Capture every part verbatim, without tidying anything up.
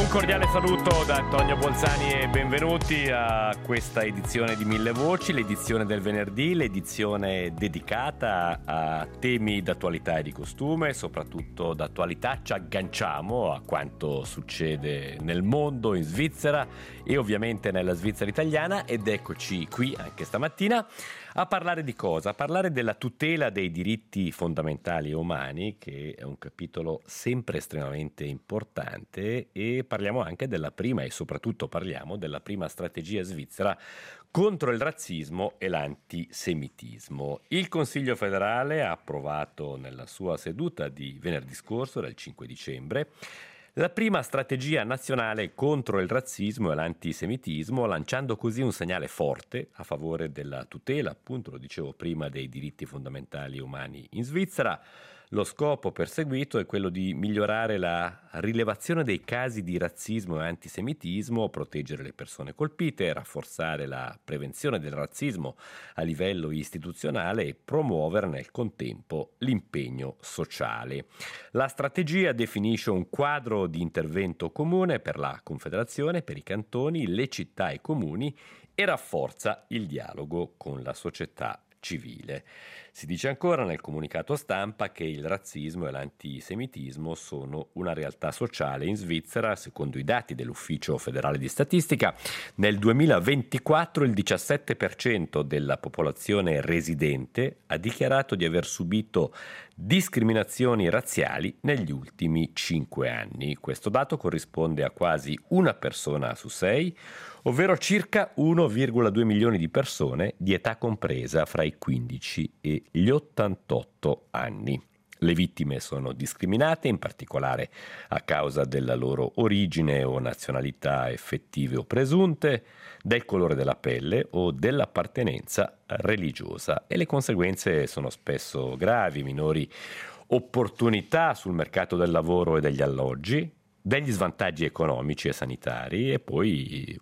cordiale saluto da Antonio Bolzani e benvenuti a questa edizione di Mille Voci, l'edizione del venerdì, l'edizione dedicata a temi d'attualità e di costume, soprattutto d'attualità. Ci agganciamo a quanto succede nel mondo, in Svizzera e ovviamente nella Svizzera italiana, ed eccoci qui anche stamattina a parlare di cosa? A parlare della tutela dei diritti fondamentali e umani, che è un capitolo sempre estremamente importante, e parliamo anche della prima e soprattutto parliamo della prima strategia svizzera contro il razzismo e l'antisemitismo. Il Consiglio federale ha approvato nella sua seduta di venerdì scorso, del cinque dicembre, la prima strategia nazionale contro il razzismo e l'antisemitismo, lanciando così un segnale forte a favore della tutela, appunto lo dicevo prima, dei diritti fondamentali umani in Svizzera. Lo scopo perseguito è quello di migliorare la rilevazione dei casi di razzismo e antisemitismo, proteggere le persone colpite, rafforzare la prevenzione del razzismo a livello istituzionale e promuovere nel contempo l'impegno sociale. La strategia definisce un quadro di intervento comune per la Confederazione, per i cantoni, le città e i comuni e rafforza il dialogo con la società civile. Si dice ancora nel comunicato stampa che il razzismo e l'antisemitismo sono una realtà sociale in Svizzera. Secondo i dati dell'Ufficio federale di statistica, nel duemilaventiquattro il diciassette per cento della popolazione residente ha dichiarato di aver subito discriminazioni razziali negli ultimi cinque anni. Questo dato corrisponde a quasi una persona su sei, ovvero circa uno virgola due milioni di persone di età compresa fra i quindici e gli ottantotto anni. Le vittime sono discriminate in particolare a causa della loro origine o nazionalità effettive o presunte, del colore della pelle o dell'appartenenza religiosa, e le conseguenze sono spesso gravi: minori opportunità sul mercato del lavoro e degli alloggi, degli svantaggi economici e sanitari e poi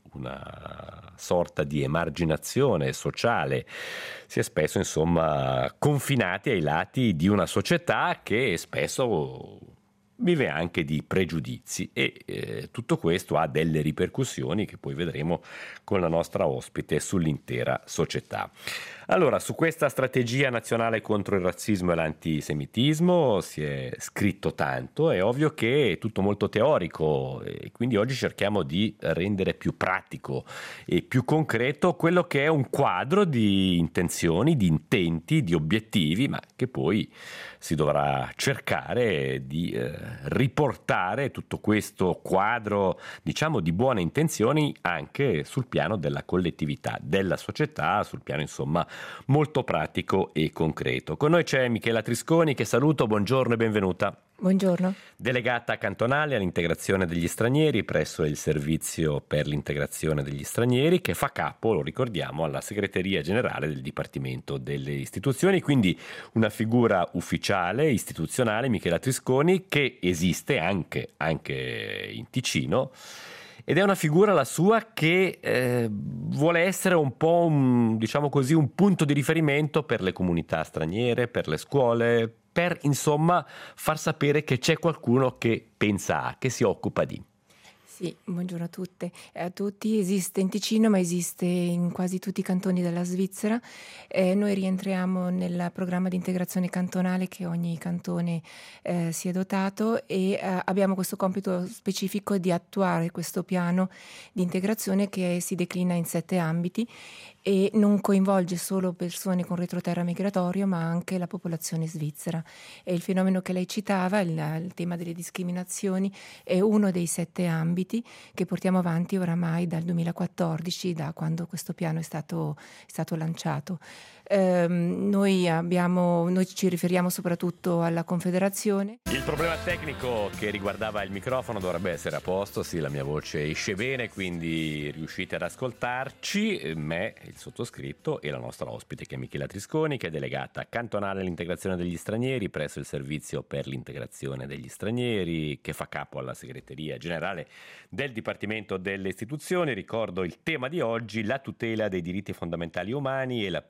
una sorta di emarginazione sociale. Si è spesso, insomma, confinati ai lati di una società che spesso vive anche di pregiudizi, e eh, tutto questo ha delle ripercussioni che poi vedremo con la nostra ospite sull'intera società. Allora, su questa strategia nazionale contro il razzismo e l'antisemitismo si è scritto tanto, è ovvio che è tutto molto teorico, e quindi oggi cerchiamo di rendere più pratico e più concreto quello che è un quadro di intenzioni, di intenti, di obiettivi, ma che poi si dovrà cercare di eh, riportare tutto questo quadro, diciamo, di buone intenzioni anche sul piano della collettività, della società, sul piano, insomma, molto pratico e concreto. Con noi c'è Michela Trisconi, che saluto, buongiorno e benvenuta. Buongiorno. Delegata cantonale all'integrazione degli stranieri presso il Servizio per l'integrazione degli stranieri, che fa capo, lo ricordiamo, alla segreteria generale del Dipartimento delle Istituzioni, quindi una figura ufficiale, istituzionale, Michela Trisconi, che esiste anche, anche in Ticino. Ed è una figura, la sua, che eh, vuole essere un po' un, diciamo così, un punto di riferimento per le comunità straniere, per le scuole, per, insomma, far sapere che c'è qualcuno che pensa a, che si occupa di. Sì, buongiorno a tutte e a tutti. Esiste in Ticino, ma esiste in quasi tutti i cantoni della Svizzera. Eh, noi rientriamo nel programma di integrazione cantonale che ogni cantone eh, si è dotato, e eh, abbiamo questo compito specifico di attuare questo piano di integrazione che si declina in sette ambiti e non coinvolge solo persone con retroterra migratorio, ma anche la popolazione svizzera. E il fenomeno che lei citava, il, il tema delle discriminazioni, è uno dei sette ambiti che portiamo avanti oramai dal duemilaquattordici, da quando questo piano è stato, è stato lanciato. Eh, noi, abbiamo, noi ci riferiamo soprattutto alla Confederazione. Il problema tecnico che riguardava il microfono dovrebbe essere a posto, sì, la mia voce esce bene, quindi riuscite ad ascoltarci, me, il sottoscritto, e la nostra ospite, che è Michela Trisconi, che è delegata cantonale all'integrazione degli stranieri presso il Servizio per l'integrazione degli stranieri, che fa capo alla segreteria generale del Dipartimento delle Istituzioni. Ricordo il tema di oggi: la tutela dei diritti fondamentali umani e la prima strategia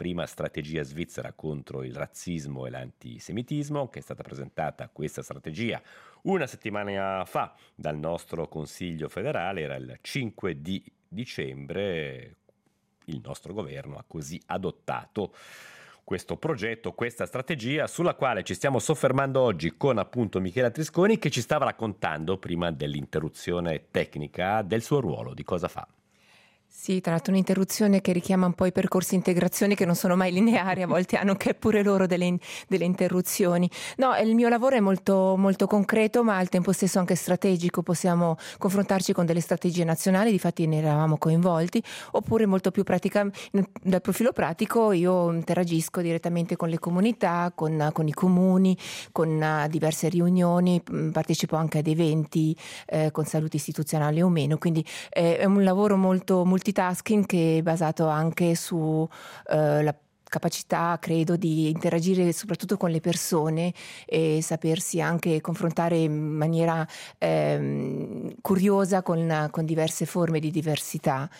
strategia svizzera contro il razzismo e l'antisemitismo, che è stata presentata questa strategia una settimana fa dal nostro Consiglio federale, era il cinque di dicembre. Il nostro governo ha così adottato questo progetto, questa strategia, sulla quale ci stiamo soffermando oggi con appunto Michela Trisconi, che ci stava raccontando prima dell'interruzione tecnica del suo ruolo, di cosa fa. Sì, tra l'altro un'interruzione che richiama un po' i percorsi di integrazione che non sono mai lineari, a volte hanno anche pure loro delle, delle interruzioni. No, il mio lavoro è molto, molto concreto, ma al tempo stesso anche strategico. Possiamo confrontarci con delle strategie nazionali, difatti ne eravamo coinvolti, oppure molto più pratica. Dal profilo pratico io interagisco direttamente con le comunità, con, con i comuni, con uh, diverse riunioni, partecipo anche ad eventi eh, con saluti istituzionali o meno, quindi eh, è un lavoro molto multitasking che è basato anche su eh, la capacità, credo, di interagire soprattutto con le persone e sapersi anche confrontare in maniera ehm, curiosa con, con diverse forme di diversità.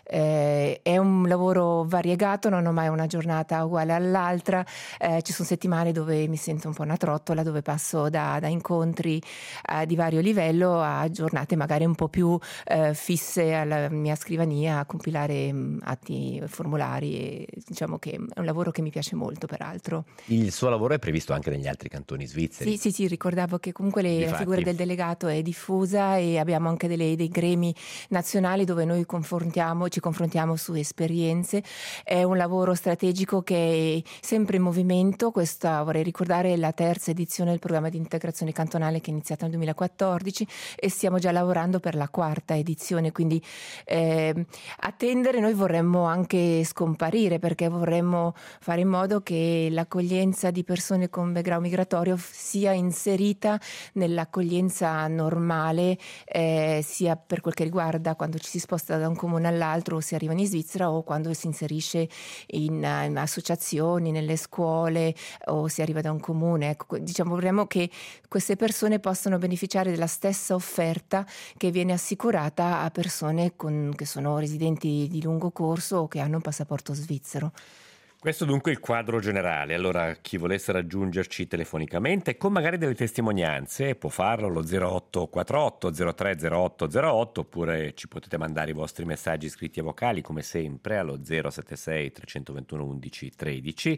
Eh, è un lavoro variegato, non ho mai una giornata uguale all'altra, eh, ci sono settimane dove mi sento un po' una trottola, dove passo da, da incontri eh, di vario livello a giornate magari un po' più eh, fisse alla mia scrivania a compilare mh, atti, formulari, e diciamo che è un lavoro che mi piace molto, peraltro. Il suo lavoro è previsto anche negli altri cantoni svizzeri? Sì, sì, sì, ricordavo che comunque le, la figura del delegato è diffusa e abbiamo anche delle, dei gremi nazionali dove noi confrontiamo ci confrontiamo su esperienze. È un lavoro strategico che è sempre in movimento. Questa, vorrei ricordare, è la terza edizione del programma di integrazione cantonale che è iniziata nel duemilaquattordici e stiamo già lavorando per la quarta edizione, quindi eh, attendere. Noi vorremmo anche scomparire, perché vorremmo fare in modo che l'accoglienza di persone con background migratorio sia inserita nell'accoglienza normale, eh, sia per quel che riguarda quando ci si sposta da un comune all'altro, o si arriva in Svizzera, o quando si inserisce in, in associazioni, nelle scuole, o si arriva da un comune. Ecco, diciamo, vorremmo che queste persone possano beneficiare della stessa offerta che viene assicurata a persone con, che sono residenti di lungo corso o che hanno un passaporto svizzero. Questo dunque è il quadro generale. Allora, chi volesse raggiungerci telefonicamente con magari delle testimonianze può farlo allo zero otto quattro otto zero tre zero otto zero otto, oppure ci potete mandare i vostri messaggi scritti e vocali come sempre allo zero sette sei tre due uno undici tredici.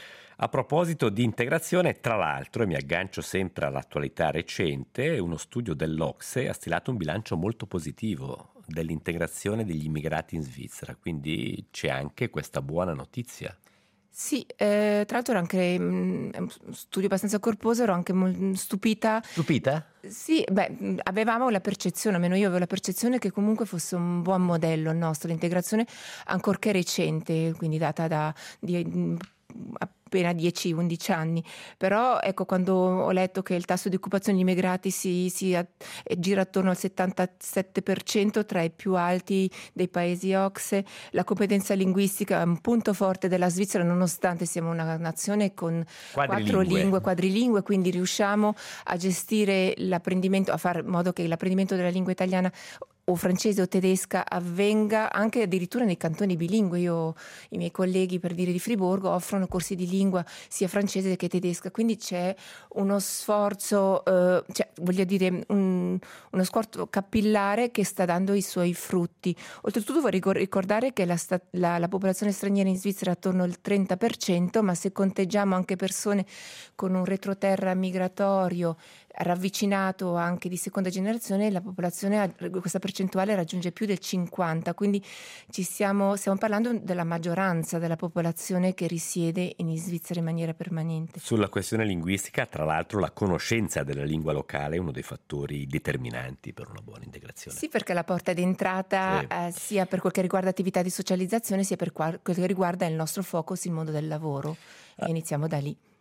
A proposito di integrazione, tra l'altro, e mi aggancio sempre all'attualità recente, uno studio dell'Ocse ha stilato un bilancio molto positivo dell'integrazione degli immigrati in Svizzera, quindi c'è anche questa buona notizia. Sì, eh, tra l'altro era anche mh, è un studio abbastanza corposo, ero anche mol- stupita. Stupita? Sì, beh, avevamo la percezione, almeno io avevo la percezione che comunque fosse un buon modello il nostro, l'integrazione, ancorché recente, quindi data da di, mh, appena dieci undici anni. Però ecco, quando ho letto che il tasso di occupazione degli immigrati si, si a, gira attorno al settantasette per cento, tra i più alti dei paesi Ocse, la competenza linguistica è un punto forte della Svizzera, nonostante siamo una nazione con quattro lingue, quadrilingue, quindi riusciamo a gestire l'apprendimento, a fare in modo che l'apprendimento della lingua italiana o francese o tedesca avvenga anche addirittura nei cantoni bilingue. Io, i miei colleghi, per dire, di Friburgo offrono corsi di lingua sia francese che tedesca, quindi c'è uno sforzo, eh, cioè, voglio dire, un, uno sforzo capillare che sta dando i suoi frutti. Oltretutto vorrei ricordare che la, la, la popolazione straniera in Svizzera è attorno al trenta per cento, ma se conteggiamo anche persone con un retroterra migratorio ravvicinato anche di seconda generazione, la popolazione, questa percentuale raggiunge più del cinquanta, quindi ci stiamo, stiamo parlando della maggioranza della popolazione che risiede in Svizzera in maniera permanente. Sulla questione linguistica, tra l'altro, la conoscenza della lingua locale è uno dei fattori determinanti per una buona integrazione. Sì, perché la porta d'entrata, sì. eh, sia per quel che riguarda attività di socializzazione, sia per quel che riguarda il nostro focus, il mondo del lavoro. Ah. E iniziamo da lì.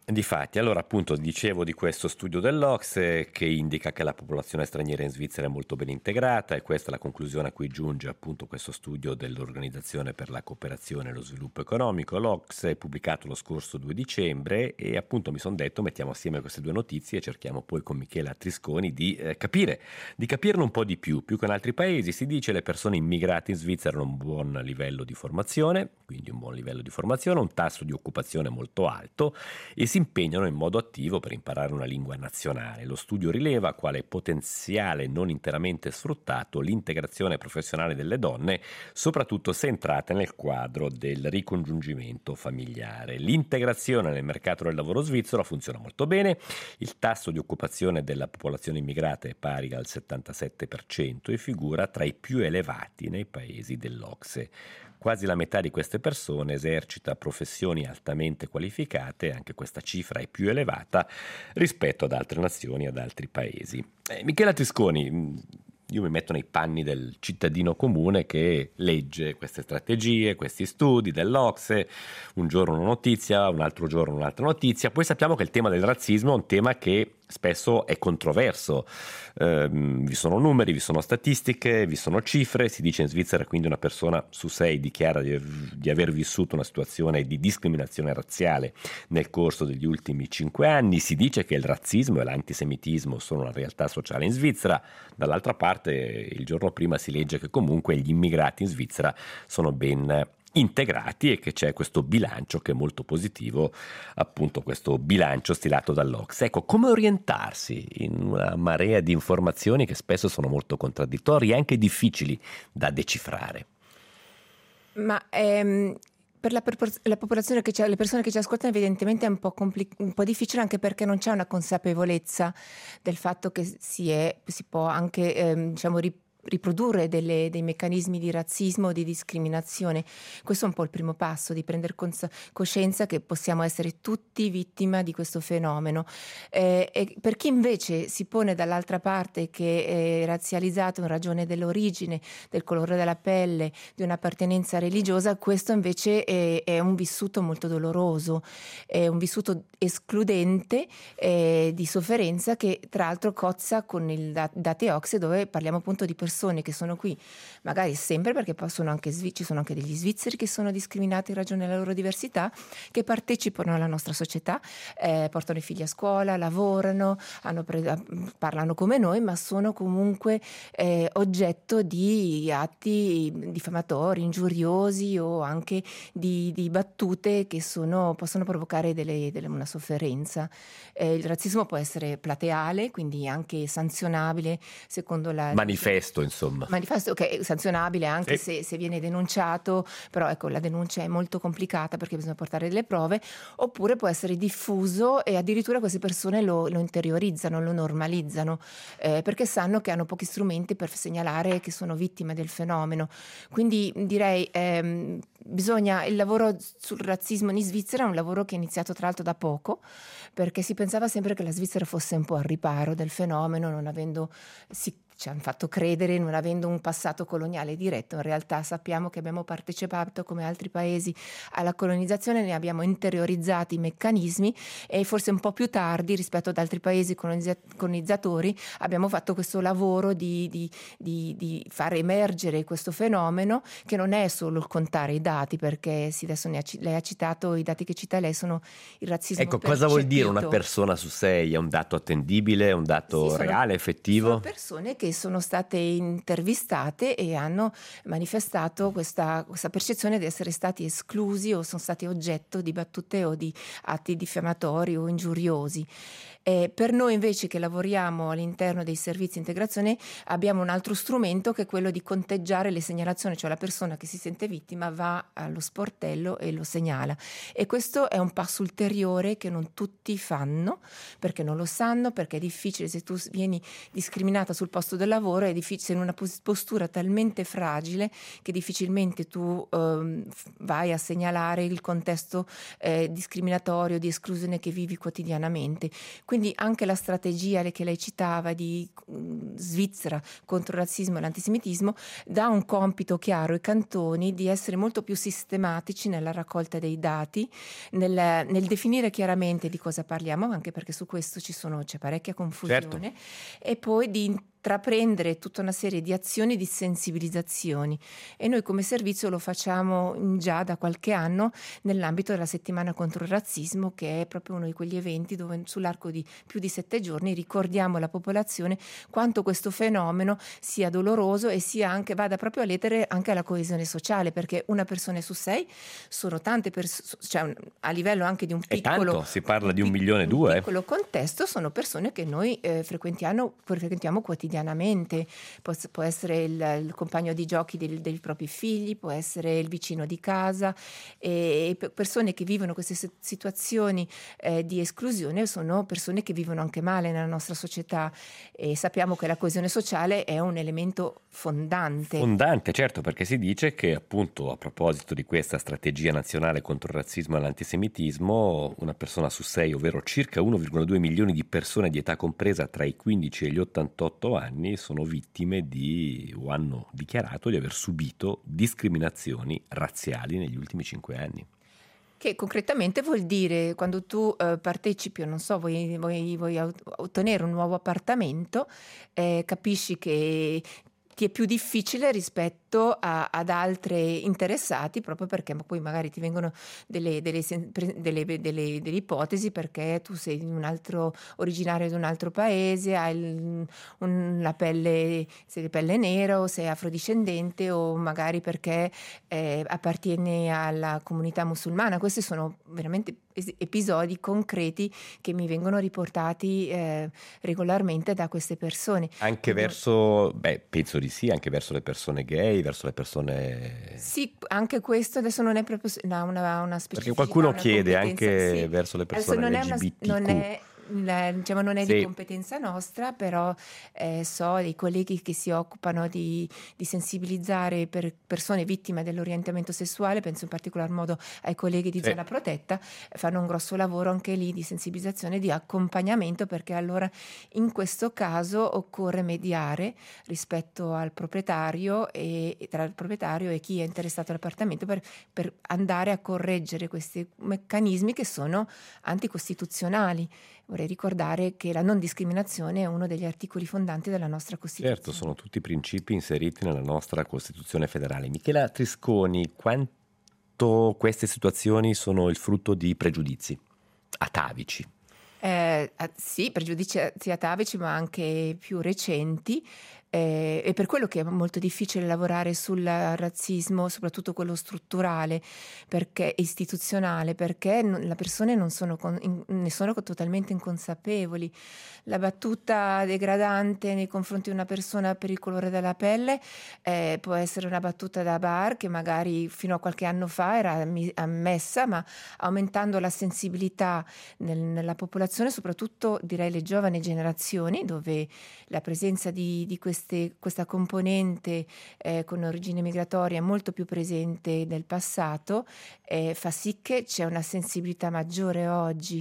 Difatti, allora appunto dicevo di questo studio dell'Ocse che indica che la popolazione straniera in Svizzera è molto ben integrata, e questa è la conclusione a cui giunge appunto questo studio dell'Organizzazione per la cooperazione e lo sviluppo economico, l'Ocse, pubblicato lo scorso due dicembre, e appunto mi sono detto mettiamo assieme queste due notizie e cerchiamo poi con Michela Trisconi di eh, capire, di capirne un po' di più. Più che in altri paesi si dice le persone immigrate in Svizzera hanno un buon livello di formazione, quindi un buon livello di formazione, un tasso di occupazione molto alto e si impegnano in modo attivo per imparare una lingua nazionale. Lo studio rileva quale potenziale non interamente sfruttato l'integrazione professionale delle donne, soprattutto se entrate nel quadro del ricongiungimento familiare. L'integrazione nel mercato del lavoro svizzero funziona molto bene, il tasso di occupazione della popolazione immigrata è pari al settantasette per cento e figura tra i più elevati nei paesi dell'Ocse. Quasi la metà di queste persone esercita professioni altamente qualificate, anche questa cifra è più elevata rispetto ad altre nazioni e ad altri paesi. Eh, Michela Trisconi, io mi metto nei panni del cittadino comune che legge queste strategie, questi studi dell'Ocse, un giorno una notizia, un altro giorno un'altra notizia. Poi sappiamo che il tema del razzismo è un tema che spesso è controverso, eh, vi sono numeri, vi sono statistiche, vi sono cifre. Si dice in Svizzera quindi una persona su sei dichiara di, di aver vissuto una situazione di discriminazione razziale nel corso degli ultimi cinque anni. Si dice che il razzismo e l'antisemitismo sono una realtà sociale in Svizzera. Dall'altra parte il giorno prima si legge che comunque gli immigrati in Svizzera sono ben integrati e che c'è questo bilancio che è molto positivo, appunto questo bilancio stilato dall'Ocse. Ecco, come orientarsi in una marea di informazioni che spesso sono molto contraddittorie e anche difficili da decifrare? Ma ehm, per la, perpor- la popolazione che c'è, le persone che ci ascoltano evidentemente è un po', compli- un po' difficile, anche perché non c'è una consapevolezza del fatto che si, è, si può anche ehm, diciamo rip- riprodurre delle, dei meccanismi di razzismo o di discriminazione. Questo è un po' il primo passo, di prendere cons- coscienza che possiamo essere tutti vittima di questo fenomeno. Eh, e per chi invece si pone dall'altra parte, che è razzializzato in ragione dell'origine, del colore della pelle, di un'appartenenza religiosa, questo invece è, è un vissuto molto doloroso, è un vissuto escludente, eh, di sofferenza, che tra l'altro cozza con il dat- dati Ocse, dove parliamo appunto di persone che sono qui magari sempre perché possono anche svi- ci sono anche degli svizzeri che sono discriminati in ragione della loro diversità, che partecipano alla nostra società, eh, portano i figli a scuola, lavorano, hanno pre- parlano come noi, ma sono comunque eh, oggetto di atti diffamatori, ingiuriosi o anche di, di battute che sono, possono provocare delle, delle, una sofferenza. Eh, il razzismo può essere plateale, quindi anche sanzionabile secondo la Manifesto, insomma. Manifesto che è sanzionabile anche sì. se, se viene denunciato, però ecco, la denuncia è molto complicata perché bisogna portare delle prove, oppure può essere diffuso e addirittura queste persone lo, lo interiorizzano, lo normalizzano, eh, perché sanno che hanno pochi strumenti per segnalare che sono vittime del fenomeno. Quindi direi ehm, bisogna, il lavoro sul razzismo in Svizzera è un lavoro che è iniziato tra l'altro da poco, perché si pensava sempre che la Svizzera fosse un po' al riparo del fenomeno, non avendo si ci hanno fatto credere, non avendo un passato coloniale diretto. In realtà sappiamo che abbiamo partecipato come altri paesi alla colonizzazione, ne abbiamo interiorizzati i meccanismi e forse un po' più tardi rispetto ad altri paesi colonizzatori abbiamo fatto questo lavoro di, di, di, di far emergere questo fenomeno, che non è solo il contare i dati, perché sì, adesso ne ha, lei ha citato i dati che cita lei, sono il razzismo Ecco, percepito. cosa vuol dire una persona su sei? È un dato attendibile, è un dato sì, sono, reale, effettivo? Sono persone che sono state intervistate e hanno manifestato questa, questa percezione di essere stati esclusi o sono stati oggetto di battute o di atti diffamatori o ingiuriosi. Eh, per noi invece che lavoriamo all'interno dei servizi di integrazione abbiamo un altro strumento, che è quello di conteggiare le segnalazioni, cioè la persona che si sente vittima va allo sportello e lo segnala, e questo è un passo ulteriore che non tutti fanno perché non lo sanno, perché è difficile. Se tu vieni discriminata sul posto del lavoro è difficile, in una pos- postura talmente fragile che difficilmente tu ehm, vai a segnalare il contesto eh, discriminatorio, di esclusione che vivi quotidianamente. Quindi anche la strategia che lei citava di mh, Svizzera contro il razzismo e l'antisemitismo dà un compito chiaro ai cantoni di essere molto più sistematici nella raccolta dei dati, nel, nel definire chiaramente di cosa parliamo, anche perché su questo ci sono, c'è parecchia confusione, certo. E poi di intraprendere tutta una serie di azioni di sensibilizzazioni, e noi come servizio lo facciamo già da qualche anno nell'ambito della settimana contro il razzismo, che è proprio uno di quegli eventi dove sull'arco di più di sette giorni ricordiamo alla popolazione quanto questo fenomeno sia doloroso e sia anche, vada proprio a ledere anche alla coesione sociale, perché una persona su sei sono tante persone, cioè a livello anche di un piccolo, tanto, si parla di un pic- milione e un due piccolo contesto, sono persone che noi eh, frequentiamo, frequentiamo quotidianamente. Può, può essere il, il compagno di giochi del, dei propri figli, può essere il vicino di casa, e, e persone che vivono queste situazioni eh, di esclusione sono persone che vivono anche male nella nostra società, e sappiamo che la coesione sociale è un elemento fondante. Fondante, certo, perché si dice che appunto a proposito di questa strategia nazionale contro il razzismo e l'antisemitismo, una persona su sei, ovvero circa uno virgola due milioni di persone di età compresa tra i quindici e gli ottantotto anni, sono vittime di o hanno dichiarato di aver subito discriminazioni razziali negli ultimi cinque anni. Che concretamente vuol dire, quando tu eh, partecipi, non so, vuoi, vuoi, vuoi ottenere un nuovo appartamento, eh, capisci che ti è più difficile rispetto a, ad altri interessati, proprio perché poi magari ti vengono delle, delle, delle, delle, delle ipotesi, perché tu sei un altro originario di un altro paese, hai un, la pelle, sei di pelle nera, o sei afrodiscendente, o magari perché eh, appartieni alla comunità musulmana. Questi sono veramente episodi concreti che mi vengono riportati eh, regolarmente da queste persone. Anche Quindi, verso, beh, penso di sì, anche verso le persone gay, verso le persone... Sì, anche questo adesso non è proprio no, una, una specificità. Perché qualcuno una chiede anche sì. verso le persone non L G B T Q. È una, non è, la, diciamo, non è sì. di competenza nostra, però eh, so dei colleghi che si occupano di, di sensibilizzare per persone vittime dell'orientamento sessuale, penso in particolar modo ai colleghi di sì. Zona Protetta, fanno un grosso lavoro anche lì di sensibilizzazione, di accompagnamento, perché allora in questo caso occorre mediare rispetto al proprietario e, e tra il proprietario e chi è interessato all'appartamento per, per andare a correggere questi meccanismi che sono anticostituzionali. Vorrei ricordare che la non discriminazione è uno degli articoli fondanti della nostra Costituzione. Certo, sono tutti principi inseriti nella nostra Costituzione federale. Michela Trisconi, quanto queste situazioni sono il frutto di pregiudizi atavici? Eh, sì, pregiudizi atavici, ma anche più recenti. Eh, e per quello che è molto difficile lavorare sul razzismo, soprattutto quello strutturale, perché istituzionale, perché non, le persone non sono con, in, ne sono totalmente inconsapevoli. La battuta degradante nei confronti di una persona per il colore della pelle eh, può essere una battuta da bar che magari fino a qualche anno fa era ammessa, ma aumentando la sensibilità nel, nella popolazione, soprattutto direi le giovani generazioni, dove la presenza di, di questi Queste, questa componente eh, con origine migratoria è molto più presente del passato, eh, fa sì che c'è una sensibilità maggiore oggi.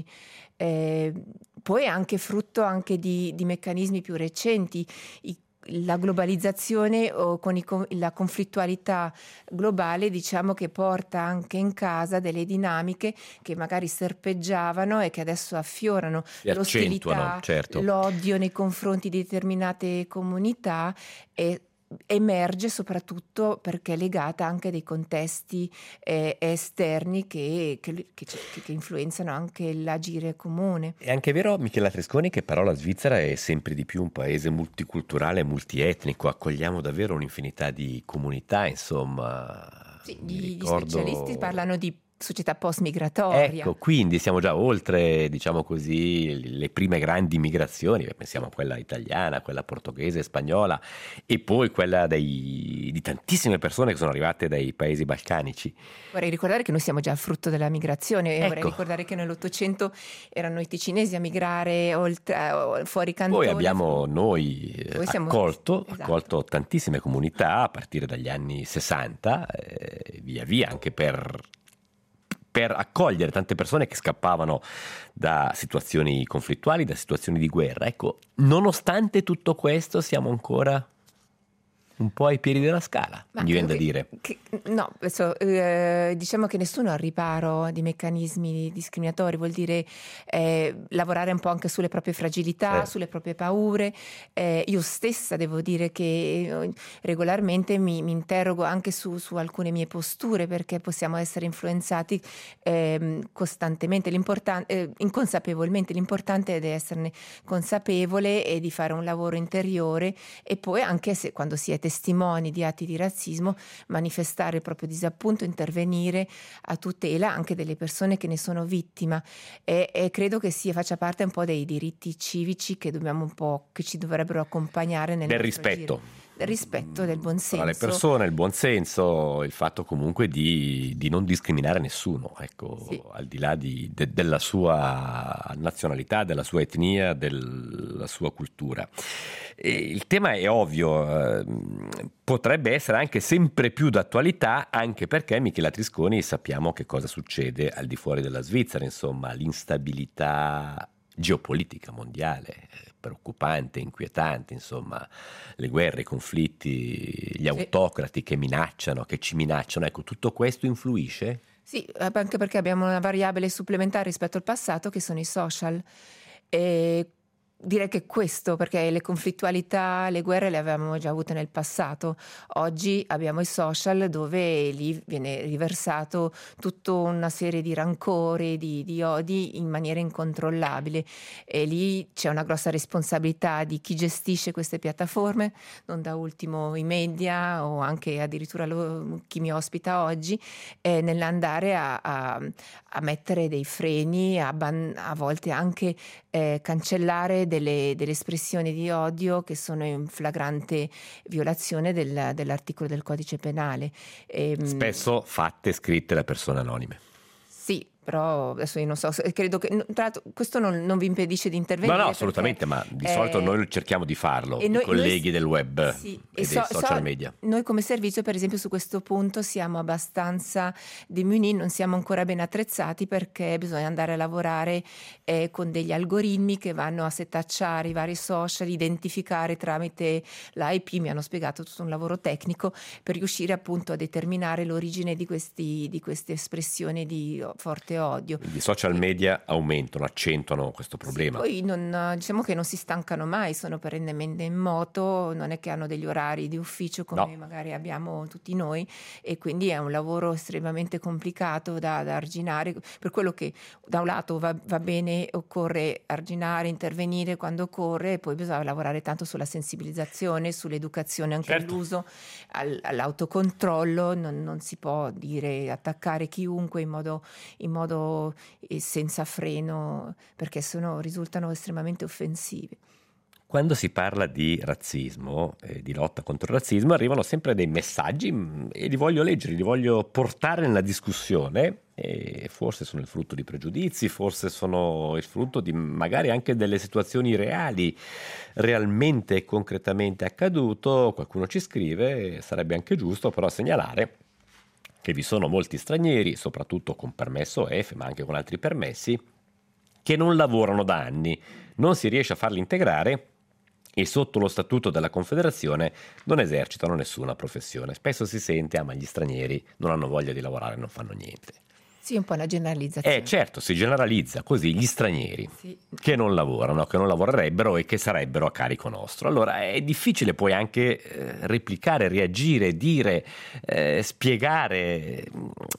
Eh, poi è anche frutto anche di, di meccanismi più recenti. I, la globalizzazione o con i, la conflittualità globale, diciamo, che porta anche in casa delle dinamiche che magari serpeggiavano e che adesso affiorano, l'ostilità, certo. l'odio nei confronti di determinate comunità, e emerge soprattutto perché è legata anche a dei contesti eh, esterni che, che, che, che influenzano anche l'agire comune. È anche vero, Michela Trisconi, che però la Svizzera è sempre di più un paese multiculturale e multietnico, accogliamo davvero un'infinità di comunità, insomma. Sì, gli, ricordo... gli specialisti parlano di società post-migratoria. Ecco, quindi siamo già oltre, diciamo così, le prime grandi migrazioni, pensiamo a quella italiana, quella portoghese, spagnola, e poi quella dei, di tantissime persone che sono arrivate dai paesi balcanici. Vorrei ricordare che noi siamo già frutto della migrazione, e Ecco. vorrei ricordare che nell'Ottocento erano i ticinesi a migrare oltre, fuori cantone. Poi abbiamo noi Poi siamo- accolto, esatto. accolto tantissime comunità a partire dagli anni sessanta, eh, via via, anche per... per accogliere tante persone che scappavano da situazioni conflittuali, da situazioni di guerra. Ecco, nonostante tutto questo siamo ancora un po' ai piedi della scala, Ma mi viene da che- dire. che- no, adesso, eh, diciamo che nessuno ha al riparo di meccanismi discriminatori, vuol dire eh, lavorare un po' anche sulle proprie fragilità, Eh. sulle proprie paure. Eh, io stessa devo dire che eh, regolarmente mi, mi interrogo anche su, su alcune mie posture, perché possiamo essere influenzati ehm, costantemente, l'importan- eh, inconsapevolmente. L'importante è di esserne consapevole e di fare un lavoro interiore, e poi anche se quando si è testimoni di atti di razzismo manifestare il proprio disappunto, intervenire a tutela anche delle persone che ne sono vittima, e, e credo che sia faccia parte un po' dei diritti civici che dobbiamo un po' che ci dovrebbero accompagnare nel Del nostro rispetto. agire. Del rispetto, del buon Tra le senso. persone, il buon senso, il fatto comunque di, di non discriminare nessuno, ecco, Sì. al di là di- de- della sua nazionalità, della sua etnia, della sua cultura. E il tema è ovvio, eh, potrebbe essere anche sempre più d'attualità, anche perché, Michela Trisconi, sappiamo che cosa succede al di fuori della Svizzera, insomma, l'instabilità geopolitica mondiale, eh, preoccupante, inquietante, insomma, le guerre, i conflitti, gli autocrati che minacciano, che ci minacciano, ecco, tutto questo influisce? Sì, eh, anche perché abbiamo una variabile supplementare rispetto al passato, che sono i social. E direi che questo, perché le conflittualità, le guerre le avevamo già avute nel passato. Oggi abbiamo i social, dove lì viene riversato tutta una serie di rancori, di, di odi in maniera incontrollabile, e lì c'è una grossa responsabilità di chi gestisce queste piattaforme, non da ultimo i media o anche addirittura lo- chi mi ospita oggi, eh, nell'andare a, a- a mettere dei freni, a, ban- a volte anche eh, cancellare delle, delle espressioni di odio che sono in flagrante violazione del- dell'articolo del codice penale. Ehm, Spesso fatte scritte da persone anonime. Sì, però adesso io non so, se- credo che, tra l'altro, questo non, non vi impedisce di No, intervenire. no, assolutamente, ma perché, di eh, solito noi cerchiamo di farlo, e i noi- colleghi noi- del web sì, e e dei so- social so- media. Noi come servizio, per esempio, su questo punto siamo abbastanza diminuiti, non siamo ancora ben attrezzati, perché bisogna andare a lavorare eh, con degli algoritmi che vanno a setacciare i vari social, identificare tramite l'I P, mi hanno spiegato tutto un lavoro tecnico per riuscire appunto a determinare l'origine di questi, di queste espressioni di forte odio. I social media aumentano, accentuano questo problema. Poi non, diciamo che non si stancano mai, sono perennemente in moto, non è che hanno degli orari di ufficio come No. magari abbiamo tutti noi, e quindi è un lavoro estremamente complicato da, da arginare, per quello che da un lato va, va bene, occorre arginare, intervenire quando occorre, e poi bisogna lavorare tanto sulla sensibilizzazione, sull'educazione anche Certo. all'uso, al- all'autocontrollo, non, non si può dire attaccare chiunque in modo, in modo eh, senza freno, perché sono, risultano estremamente offensivi. Quando si parla di razzismo e di lotta contro il razzismo arrivano sempre dei messaggi mh, e li voglio leggere, li voglio portare nella discussione, e forse sono il frutto di pregiudizi, forse sono il frutto di magari anche delle situazioni reali, realmente e concretamente accaduto. Qualcuno ci scrive, sarebbe anche giusto però segnalare che vi sono molti stranieri, soprattutto con permesso F, ma anche con altri permessi, che non lavorano da anni, non si riesce a farli integrare e sotto lo statuto della Confederazione non esercitano nessuna professione. Spesso si sente, ah, ma gli stranieri non hanno voglia di lavorare, non fanno niente. Sì, un po' una generalizzazione. Eh certo, si generalizza così, gli stranieri Sì. che non lavorano, che non lavorerebbero e che sarebbero a carico nostro. Allora è difficile poi anche eh, replicare, reagire, dire, eh, spiegare eh,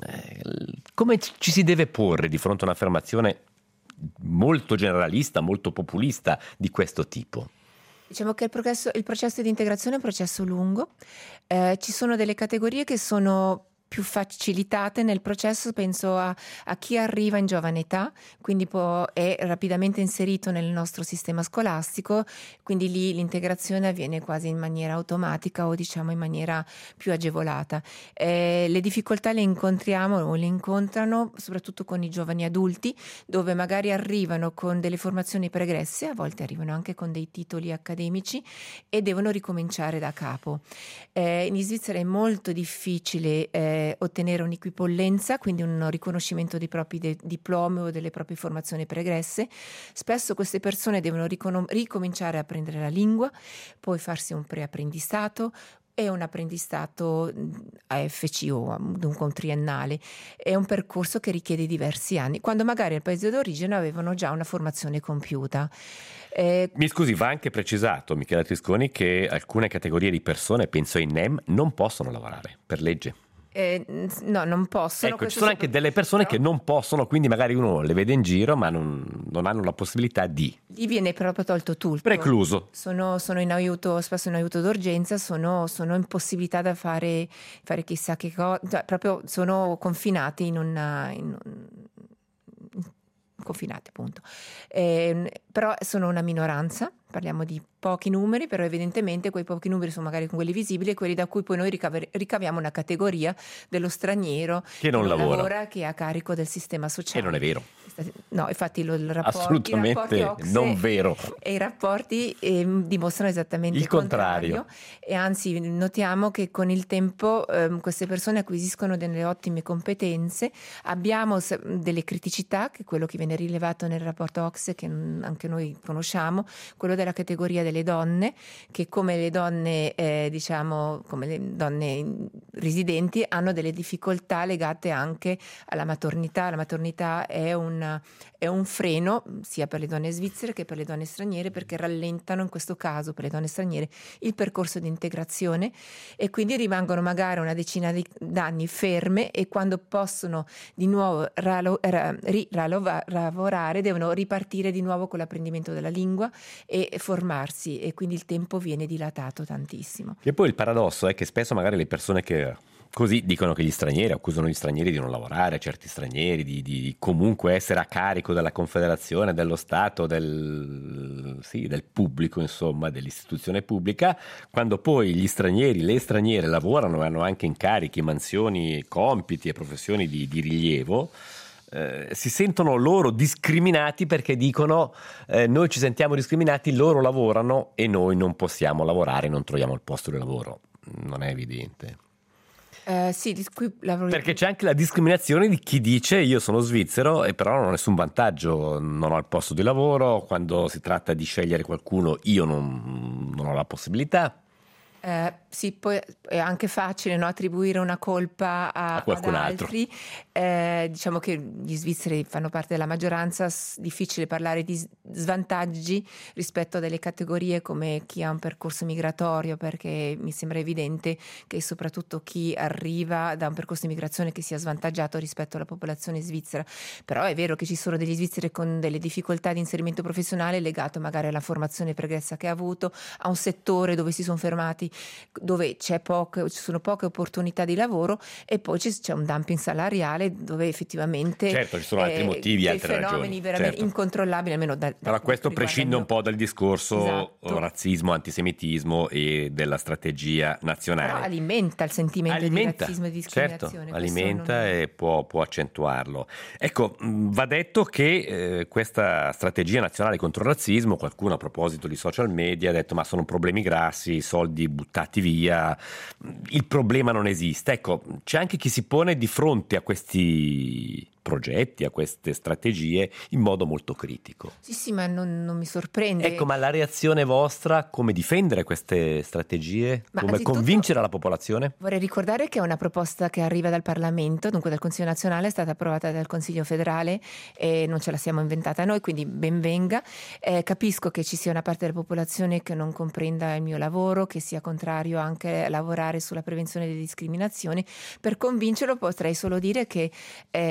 come ci si deve porre di fronte a un'affermazione molto generalista, molto populista di questo tipo. Diciamo che il, progresso- il processo di integrazione è un processo lungo. Eh, ci sono delle categorie che sono più facilitate nel processo. Penso a, a chi arriva in giovane età, quindi può, è rapidamente inserito nel nostro sistema scolastico, quindi lì l'integrazione avviene quasi in maniera automatica o diciamo in maniera più agevolata. Eh, le difficoltà le incontriamo o le incontrano soprattutto con i giovani adulti, dove magari arrivano con delle formazioni pregresse, a volte arrivano anche con dei titoli accademici e devono ricominciare da capo. Eh, in Svizzera è molto difficile eh, ottenere un'equipollenza, quindi un riconoscimento dei propri de- diplomi o delle proprie formazioni pregresse. Spesso queste persone devono ricono- ricominciare a apprendere la lingua, poi farsi un preapprendistato e un apprendistato A F C o dunque un triennale. È un percorso che richiede diversi anni, quando magari al paese d'origine avevano già una formazione compiuta. Eh, Mi scusi, va anche precisato, Michela Trisconi, che alcune categorie di persone, penso ai N E M, non possono lavorare per legge. Eh, no, non possono. Ecco, ci sono anche delle persone però, che non possono, quindi magari uno le vede in giro, ma non, non hanno la possibilità di. Gli viene proprio tolto tutto. Precluso. Sono, sono in aiuto, spesso in aiuto d'urgenza, sono, sono impossibilità da fare, fare chissà che cosa, cioè, proprio sono confinati in una. In un, confinati appunto. Eh, però sono una minoranza, parliamo di pochi numeri, però evidentemente quei pochi numeri sono magari quelli visibili e quelli da cui poi noi ricaver- ricaviamo una categoria dello straniero che non, che non lavora. lavora, che è a carico del sistema sociale. E non è vero. No, infatti lo, il rapporto, assolutamente i rapporti Ocse non vero. E i rapporti eh, dimostrano esattamente il, il contrario. contrario. E anzi notiamo che con il tempo eh, queste persone acquisiscono delle ottime competenze. Abbiamo delle criticità, che è quello che viene rilevato nel rapporto Ocse, che anche noi conosciamo, quello della categoria delle donne, che come le donne eh, diciamo come le donne residenti hanno delle difficoltà legate anche alla maternità. La maternità è un è un freno sia per le donne svizzere che per le donne straniere, perché rallentano in questo caso per le donne straniere il percorso di integrazione e quindi rimangono magari una decina di anni ferme, e quando possono di nuovo ralo, ra, ri, ralova, lavorare devono ripartire di nuovo con l'apprendimento della lingua e formarsi, e quindi il tempo viene dilatato tantissimo. E poi il paradosso è che spesso magari le persone che così dicono che gli stranieri, accusano gli stranieri di non lavorare, certi stranieri, di, di comunque essere a carico della Confederazione, dello Stato, del, sì, del pubblico, insomma, dell'istituzione pubblica, quando poi gli stranieri, le straniere lavorano e hanno anche incarichi, mansioni, compiti e professioni di, di rilievo, eh, si sentono loro discriminati perché dicono eh, noi ci sentiamo discriminati, loro lavorano e noi non possiamo lavorare, non troviamo il posto di lavoro. Non è evidente. Uh, sì, qui lavoro... Perché c'è anche la discriminazione di chi dice io sono svizzero e però non ho nessun vantaggio, non ho il posto di lavoro, quando si tratta di scegliere qualcuno io non, non ho la possibilità. Eh, sì, poi è anche facile, no, attribuire una colpa a, a qualcun ad altro. altri. Eh, diciamo che gli svizzeri fanno parte della maggioranza, s- difficile parlare di s- svantaggi rispetto a delle categorie come chi ha un percorso migratorio, perché mi sembra evidente che soprattutto chi arriva da un percorso di migrazione che sia svantaggiato rispetto alla popolazione svizzera. Però è vero che ci sono degli svizzeri con delle difficoltà di inserimento professionale legato magari alla formazione pregressa che ha avuto, a un settore dove si sono fermati, dove c'è poche, ci sono poche opportunità di lavoro, e poi c'è un dumping salariale dove effettivamente certo ci sono altri eh, motivi, dei altre fenomeni ragioni, veramente certo. incontrollabili, almeno da, da però questo prescinde un po' dal discorso esatto. razzismo, antisemitismo e della strategia nazionale. Però alimenta il sentimento alimenta, di razzismo e discriminazione, certo, alimenta non... e può, può accentuarlo. Ecco, va detto che eh, questa strategia nazionale contro il razzismo, qualcuno a proposito di social media ha detto ma sono problemi grassi, soldi buttati via, il problema non esiste. Ecco, c'è anche chi si pone di fronte a questi progetti, a queste strategie in modo molto critico. Sì, sì, ma non, non mi sorprende. Ecco, ma la reazione vostra, come difendere queste strategie? Ma come convincere la popolazione? Vorrei ricordare che è una proposta che arriva dal Parlamento, dunque dal Consiglio nazionale, è stata approvata dal Consiglio federale e non ce la siamo inventata noi, quindi ben venga. Eh, capisco che ci sia una parte della popolazione che non comprenda il mio lavoro, che sia contrario anche a lavorare sulla prevenzione delle discriminazioni. Per convincerlo potrei solo dire che eh, parliamo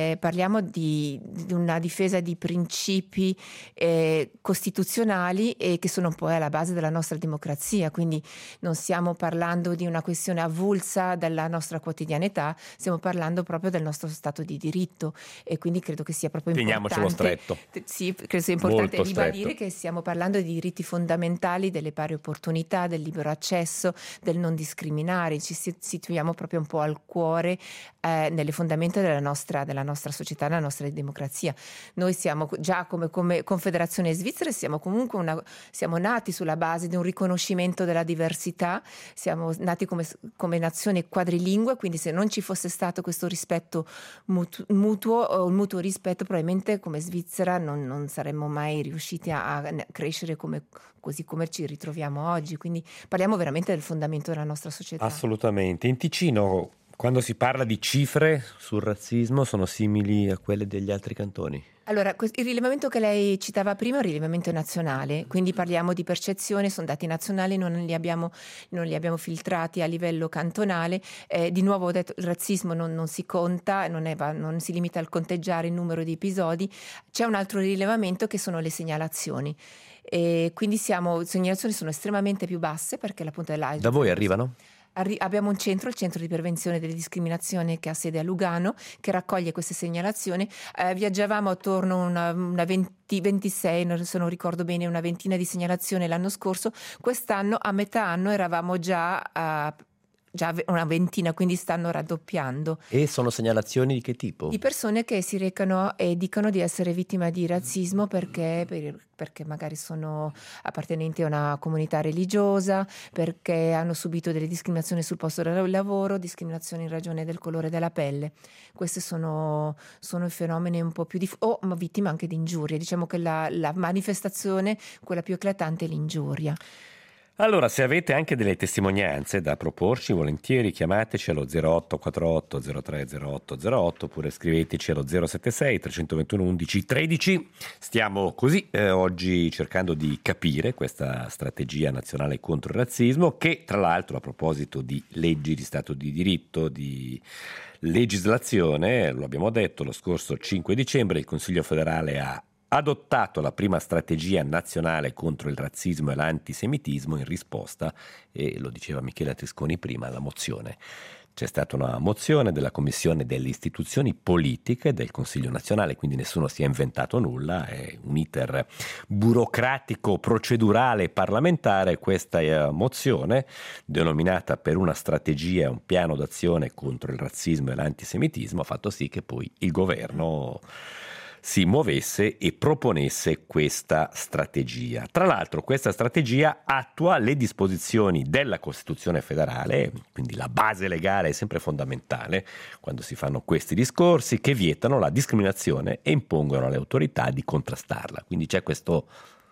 parliamo di, di una difesa di principi eh, costituzionali e che sono poi alla base della nostra democrazia, quindi non stiamo parlando di una questione avulsa dalla nostra quotidianità, stiamo parlando proprio del nostro Stato di diritto, e quindi credo che sia proprio Teniamocelo importante. stretto. Sì, credo sia importante Molto ribadire stretto. che stiamo parlando di diritti fondamentali, delle pari opportunità, del libero accesso, del non discriminare. Ci situiamo proprio un po' al cuore, eh, nelle fondamenta della nostra, della nostra società, della nostra democrazia. Noi siamo già come, come Confederazione Svizzera, siamo comunque una, siamo nati sulla base di un riconoscimento della diversità, siamo nati come, come nazione quadrilingue, quindi se non ci fosse stato questo rispetto mutuo, mutuo o un mutuo rispetto, probabilmente come Svizzera non, non saremmo mai riusciti a, a crescere come, così come ci ritroviamo oggi. Quindi parliamo veramente del fondamento della nostra società. Assolutamente. In Ticino, quando si parla di cifre sul razzismo, sono simili a quelle degli altri cantoni? Allora, il rilevamento che lei citava prima è un rilevamento nazionale, quindi parliamo di percezione, sono dati nazionali, non li abbiamo, non li abbiamo filtrati a livello cantonale. Eh, di nuovo ho detto, il razzismo non, non si conta, non, è, non si limita al conteggiare il numero di episodi. C'è un altro rilevamento che sono le segnalazioni. E quindi siamo, le segnalazioni sono estremamente più basse perché la punta dell'iceberg. Da voi arrivano? Arri- abbiamo un centro, il centro di prevenzione delle discriminazioni, che ha sede a Lugano, che raccoglie queste segnalazioni. Eh, viaggiavamo attorno a una, una venti, ventisei, se non ricordo bene, una ventina di segnalazioni l'anno scorso. Quest'anno a metà anno eravamo già a già una ventina, quindi stanno raddoppiando. E sono segnalazioni di che tipo? Di persone che si recano e dicono di essere vittime di razzismo perché, per, perché magari sono appartenenti a una comunità religiosa, perché hanno subito delle discriminazioni sul posto del lavoro, discriminazioni in ragione del colore della pelle. Questi sono, sono i fenomeni un po' più diffusi, o oh, vittime anche di ingiurie. Diciamo che la, la manifestazione, quella più eclatante, è l'ingiuria. Allora, se avete anche delle testimonianze da proporci, volentieri chiamateci allo zero otto quattro zero tre zero otto zero otto oppure scriveteci allo zero sette sei tre uno uno undici tredici. Stiamo così eh, oggi cercando di capire questa strategia nazionale contro il razzismo, che tra l'altro, a proposito di leggi di Stato di diritto, di legislazione, lo abbiamo detto, lo scorso cinque dicembre il Consiglio federale ha adottato la prima strategia nazionale contro il razzismo e l'antisemitismo in risposta, e lo diceva Michela Trisconi prima, alla mozione. C'è stata una mozione della Commissione delle istituzioni politiche del Consiglio nazionale, quindi nessuno si è inventato nulla, è un iter burocratico, procedurale, parlamentare. Questa eh, mozione, denominata per una strategia, un piano d'azione contro il razzismo e l'antisemitismo, ha fatto sì che poi il governo si muovesse e proponesse questa strategia. Tra l'altro questa strategia attua le disposizioni della Costituzione federale, quindi la base legale è sempre fondamentale quando si fanno questi discorsi, che vietano la discriminazione e impongono alle autorità di contrastarla. Quindi c'è questo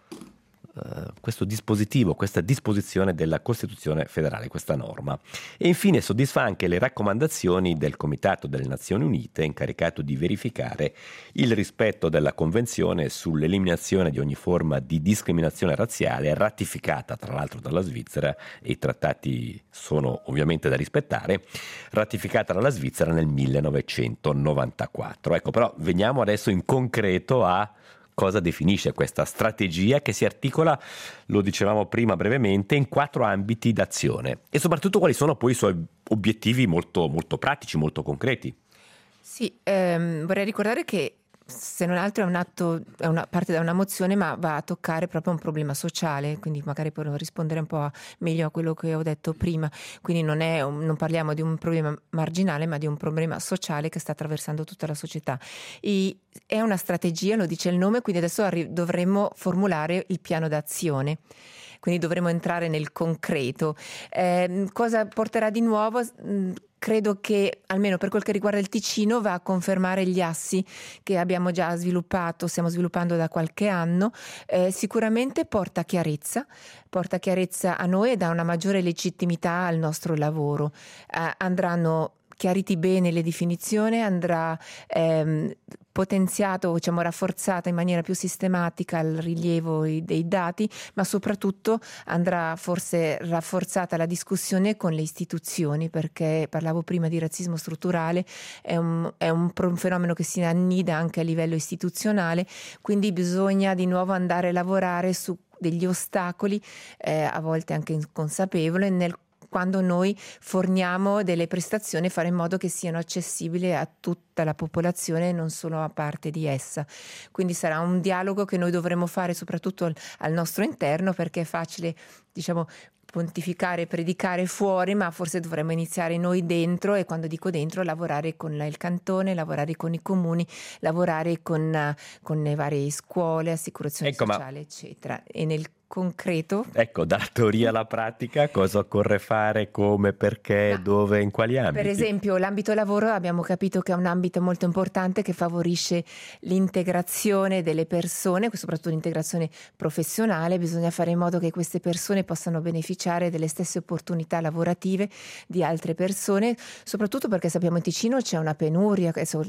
Uh, questo dispositivo, questa disposizione della Costituzione federale, questa norma. E infine soddisfa anche le raccomandazioni del Comitato delle Nazioni Unite, incaricato di verificare il rispetto della Convenzione sull'eliminazione di ogni forma di discriminazione razziale, ratificata tra l'altro dalla Svizzera, e i trattati sono ovviamente da rispettare, ratificata dalla Svizzera nel millenovecentonovantaquattro. Ecco, però veniamo adesso in concreto a cosa definisce questa strategia, che si articola, lo dicevamo prima brevemente, in quattro ambiti d'azione, e soprattutto quali sono poi i suoi obiettivi molto, molto pratici, molto concreti. Sì, ehm, vorrei ricordare che se non altro è un atto, è una parte da una mozione, ma va a toccare proprio un problema sociale, quindi magari può rispondere un po' a, meglio a quello che ho detto prima. Quindi non, è un, non parliamo di un problema marginale, ma di un problema sociale che sta attraversando tutta la società. E è una strategia, lo dice il nome, quindi adesso arri- dovremmo formulare il piano d'azione. Quindi dovremo entrare nel concreto. Eh, cosa porterà di nuovo? Credo che, almeno per quel che riguarda il Ticino, va a confermare gli assi che abbiamo già sviluppato, stiamo sviluppando da qualche anno. Eh, sicuramente porta chiarezza, porta chiarezza a noi e dà una maggiore legittimità al nostro lavoro. Eh, andranno chiariti bene le definizioni, andrà ehm, potenziato, diciamo rafforzata in maniera più sistematica il rilievo dei dati, ma soprattutto andrà forse rafforzata la discussione con le istituzioni, perché parlavo prima di razzismo strutturale, è un, è un, un fenomeno che si annida anche a livello istituzionale, quindi bisogna di nuovo andare a lavorare su degli ostacoli, eh, a volte anche inconsapevoli, nel quando noi forniamo delle prestazioni, fare in modo che siano accessibili a tutta la popolazione e non solo a parte di essa. Quindi sarà un dialogo che noi dovremo fare soprattutto al, al nostro interno, perché è facile, diciamo, pontificare, predicare fuori, ma forse dovremmo iniziare noi dentro, e quando dico dentro lavorare con il cantone, lavorare con i comuni, lavorare con, con le varie scuole, assicurazione ecco, sociale, ma... eccetera. E nel concreto? Ecco, dalla teoria alla pratica, cosa occorre fare, come, perché, Ma, dove, in quali ambiti? Per esempio, l'ambito lavoro abbiamo capito che è un ambito molto importante, che favorisce l'integrazione delle persone, soprattutto l'integrazione professionale. Bisogna fare in modo che queste persone possano beneficiare delle stesse opportunità lavorative di altre persone, soprattutto perché sappiamo in Ticino c'è una penuria,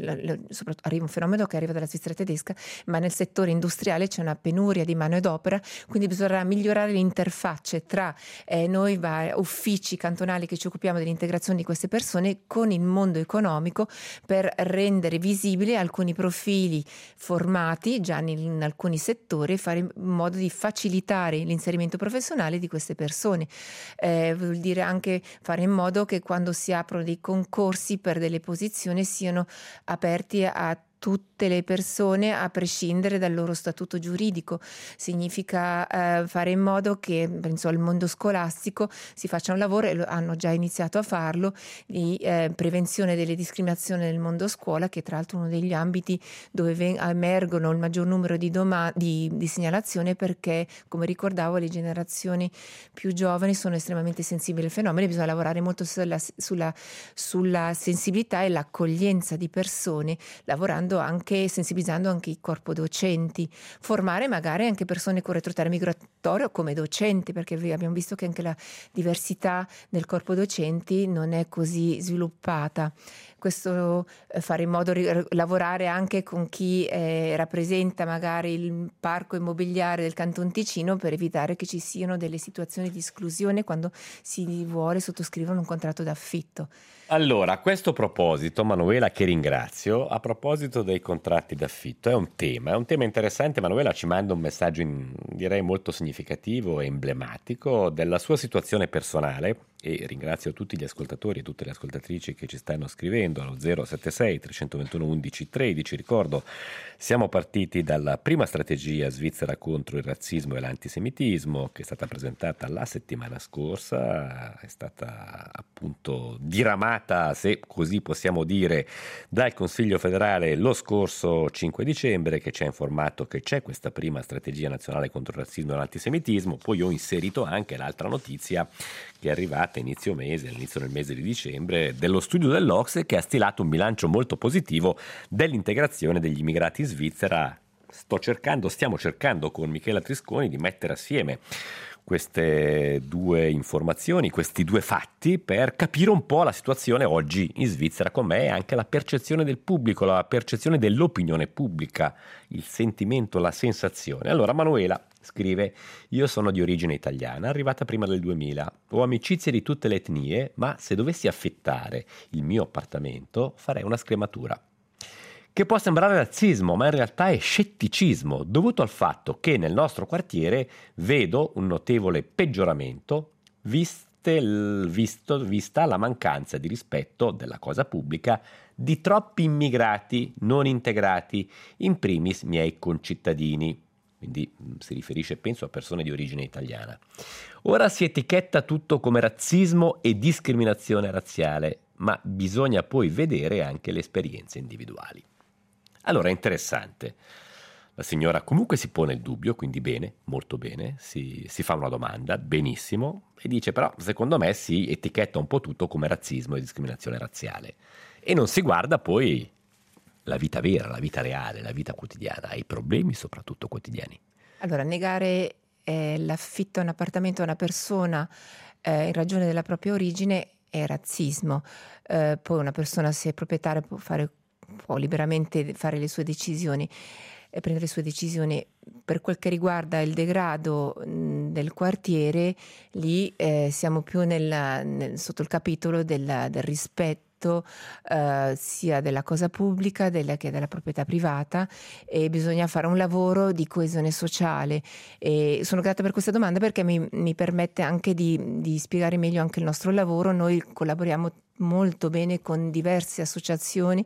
arriva un fenomeno che arriva dalla Svizzera tedesca, ma nel settore industriale c'è una penuria di manodopera, quindi bisogna migliorare le interfacce tra eh, noi va, uffici cantonali che ci occupiamo dell'integrazione di queste persone con il mondo economico, per rendere visibili alcuni profili formati già in, in alcuni settori, fare in modo di facilitare l'inserimento professionale di queste persone. Eh, vuol dire anche fare in modo che quando si aprono dei concorsi per delle posizioni siano aperti a tutte le persone, a prescindere dal loro statuto giuridico. Significa eh, fare in modo che, penso al mondo scolastico, si faccia un lavoro, e lo, hanno già iniziato a farlo, di eh, prevenzione delle discriminazioni nel mondo scuola, che tra l'altro è uno degli ambiti dove ven- emergono il maggior numero di, doma- di, di segnalazioni, perché, come ricordavo, le generazioni più giovani sono estremamente sensibili al fenomeno. Bisogna lavorare molto sulla, sulla, sulla sensibilità e l'accoglienza di persone, lavorando anche, sensibilizzando anche i corpo docenti, formare magari anche persone con retroterra migratorio come docenti, perché abbiamo visto che anche la diversità nel corpo docenti non è così sviluppata. Questo eh, fare in modo di lavorare anche con chi eh, rappresenta magari il parco immobiliare del Canton Ticino, per evitare che ci siano delle situazioni di esclusione quando si vuole sottoscrivere un contratto d'affitto. Allora, a questo proposito, Manuela, che ringrazio, a proposito dei contratti d'affitto, è un tema, è un tema interessante. Manuela ci manda un messaggio, in, direi molto significativo e emblematico della sua situazione personale, e ringrazio tutti gli ascoltatori e tutte le ascoltatrici che ci stanno scrivendo allo zero sette sei tre due uno undici tredici. Ricordo, siamo partiti dalla prima strategia svizzera contro il razzismo e l'antisemitismo, che è stata presentata la settimana scorsa, è stata appunto diramata, se così possiamo dire, dal Consiglio federale lo scorso cinque dicembre, che ci ha informato che c'è questa prima strategia nazionale contro il razzismo e l'antisemitismo. Poi ho inserito anche l'altra notizia che è arrivata inizio mese, all'inizio del mese di dicembre, dello studio dell'O C S E, che ha stilato un bilancio molto positivo dell'integrazione degli immigrati in Svizzera. Sto cercando, stiamo cercando con Michela Trisconi di mettere assieme queste due informazioni, questi due fatti, per capire un po' la situazione oggi in Svizzera com'è, e anche la percezione del pubblico, la percezione dell'opinione pubblica, il sentimento, la sensazione. Allora Manuela scrive: io sono di origine italiana, arrivata prima del duemila, ho amicizie di tutte le etnie, ma se dovessi affittare il mio appartamento farei una scrematura. Che può sembrare razzismo, ma in realtà è scetticismo, dovuto al fatto che nel nostro quartiere vedo un notevole peggioramento, viste l- visto, vista la mancanza di rispetto della cosa pubblica di troppi immigrati non integrati, in primis miei concittadini. Quindi si riferisce, penso, a persone di origine italiana. Ora si etichetta tutto come razzismo e discriminazione razziale, ma bisogna poi vedere anche le esperienze individuali. Allora è interessante, la signora comunque si pone il dubbio, quindi bene, molto bene, si, si fa una domanda, benissimo, e dice però secondo me si etichetta un po' tutto come razzismo e discriminazione razziale, e non si guarda poi la vita vera, la vita reale, la vita quotidiana, i problemi soprattutto quotidiani. Allora, negare eh, l'affitto a un appartamento a una persona eh, in ragione della propria origine è razzismo. Eh, poi una persona, se è proprietaria, può fare, può liberamente fare le sue decisioni e prendere le sue decisioni. Per quel che riguarda il degrado mh, del quartiere, lì eh, siamo più nella, nel, sotto il capitolo del, del rispetto Uh, sia della cosa pubblica della, che della proprietà privata, e bisogna fare un lavoro di coesione sociale. E sono grata per questa domanda, perché mi, mi permette anche di, di spiegare meglio anche il nostro lavoro. Noi collaboriamo molto bene con diverse associazioni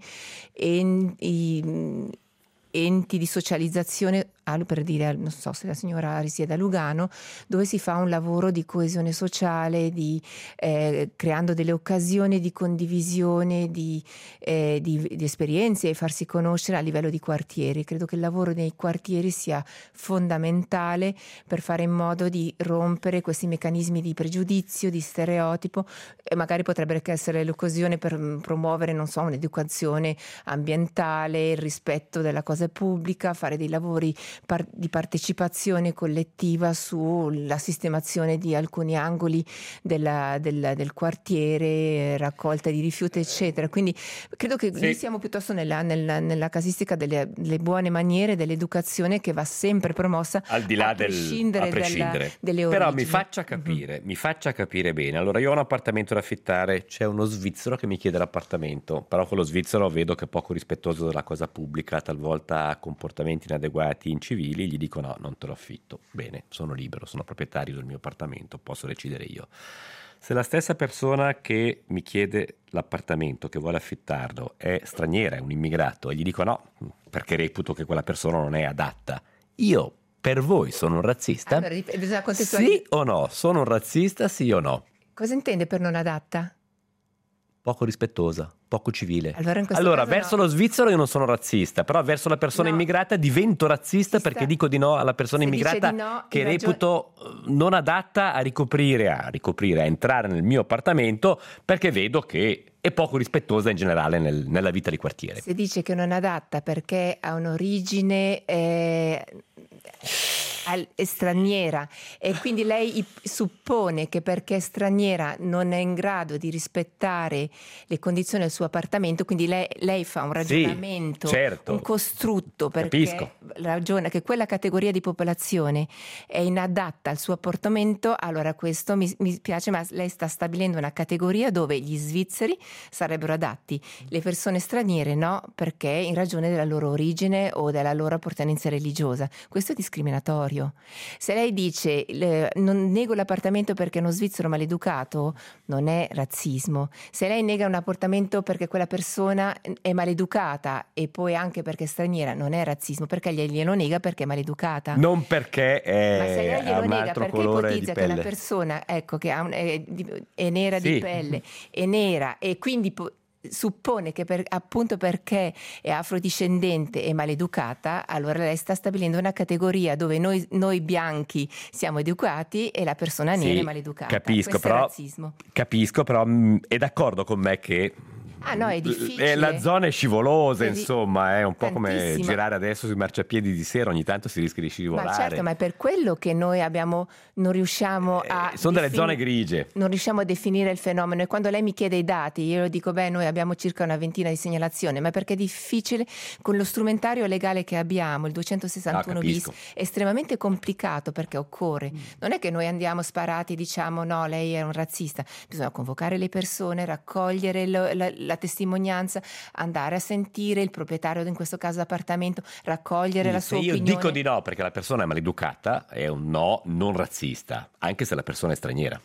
e i, enti di socializzazione, per dire, non so se la signora risiede a Lugano, dove si fa un lavoro di coesione sociale, di, eh, creando delle occasioni di condivisione di, eh, di, di esperienze e farsi conoscere a livello di quartieri. Credo che il lavoro nei quartieri sia fondamentale per fare in modo di rompere questi meccanismi di pregiudizio, di stereotipo, e magari potrebbe essere l'occasione per promuovere, non so, un'educazione ambientale, il rispetto della cosa pubblica, fare dei lavori par- di partecipazione collettiva sulla sistemazione di alcuni angoli della, del, del quartiere, raccolta di rifiuti, eccetera. Quindi credo che sì, noi siamo piuttosto nella, nella, nella casistica delle, delle buone maniere, dell'educazione, che va sempre promossa al di là a prescindere, del, a prescindere. Della, delle origini. Però mi faccia capire, mm-hmm. mi faccia capire bene. Allora, io ho un appartamento da affittare, c'è uno svizzero che mi chiede l'appartamento, però quello svizzero vedo che è poco rispettoso della cosa pubblica, talvolta ha comportamenti inadeguati, incivili, gli dico no, non te lo affitto. Bene, sono libero, sono proprietario del mio appartamento, posso decidere io. Se la stessa persona che mi chiede l'appartamento, che vuole affittarlo, è straniera, è un immigrato, e gli dico no, perché reputo che quella persona non è adatta, io per voi sono un razzista? Allora, bisogna contestualizzare. Sì o no? Sono un razzista, sì o no? Cosa intende per non adatta? Poco rispettosa, poco civile. Allora, in allora caso verso no. lo svizzero io non sono razzista, però verso la persona no. immigrata divento razzista Sta... perché dico di no alla persona Se immigrata no, che ragione... reputo non adatta a ricoprire, a ricoprire, a entrare nel mio appartamento, perché vedo che è poco rispettosa in generale nel, nella vita di quartiere. Si dice che non adatta perché ha un'origine eh, è straniera, e quindi lei suppone che perché è straniera non è in grado di rispettare le condizioni del suo appartamento, quindi lei, lei fa un ragionamento, sì, certo. un costrutto, perché Capisco. ragiona che quella categoria di popolazione è inadatta al suo appartamento. Allora questo mi, mi piace, ma lei sta stabilendo una categoria dove gli svizzeri sarebbero adatti, le persone straniere no, perché in ragione della loro origine o della loro appartenenza religiosa. Questo è discriminatorio. Se lei dice le, non nego l'appartamento perché è uno svizzero maleducato, non è razzismo. Se lei nega un appartamento perché quella persona è maleducata e poi anche perché è straniera, non è razzismo, perché glielo nega perché è maleducata. Non perché è, ma se lei glielo ha un nega altro perché colore ipotizza di che pelle. la persona ecco che ha un, è, è nera sì. di pelle, è nera, e quindi po- suppone che per, appunto perché è afrodiscendente e maleducata, allora lei sta stabilendo una categoria dove noi, noi bianchi siamo educati e la persona nera sì, è maleducata. Capisco, Questo però, è razzismo. Capisco, però mh, è d'accordo con me che Ah no, è difficile. La zona è scivolosa, è di... insomma, è un po' Tantissimo. come girare adesso sui marciapiedi di sera, ogni tanto si rischia di scivolare. Ma certo, ma è per quello che noi abbiamo, non riusciamo a... Eh, sono delle defini- zone grigie. Non riusciamo a definire il fenomeno, e quando lei mi chiede i dati, io dico, beh, noi abbiamo circa una ventina di segnalazioni, ma perché è difficile, con lo strumentario legale che abbiamo, il duecentosessantuno ah, bis, è estremamente complicato, perché occorre. Mm. Non è che noi andiamo sparati e diciamo, no, lei è un razzista. Bisogna convocare le persone, raccogliere lo, la, la testimonianza, andare a sentire il proprietario, in questo caso appartamento, raccogliere Quindi, la sua se io opinione. dico di no perché la persona è maleducata, è un no non razzista, anche se la persona è straniera.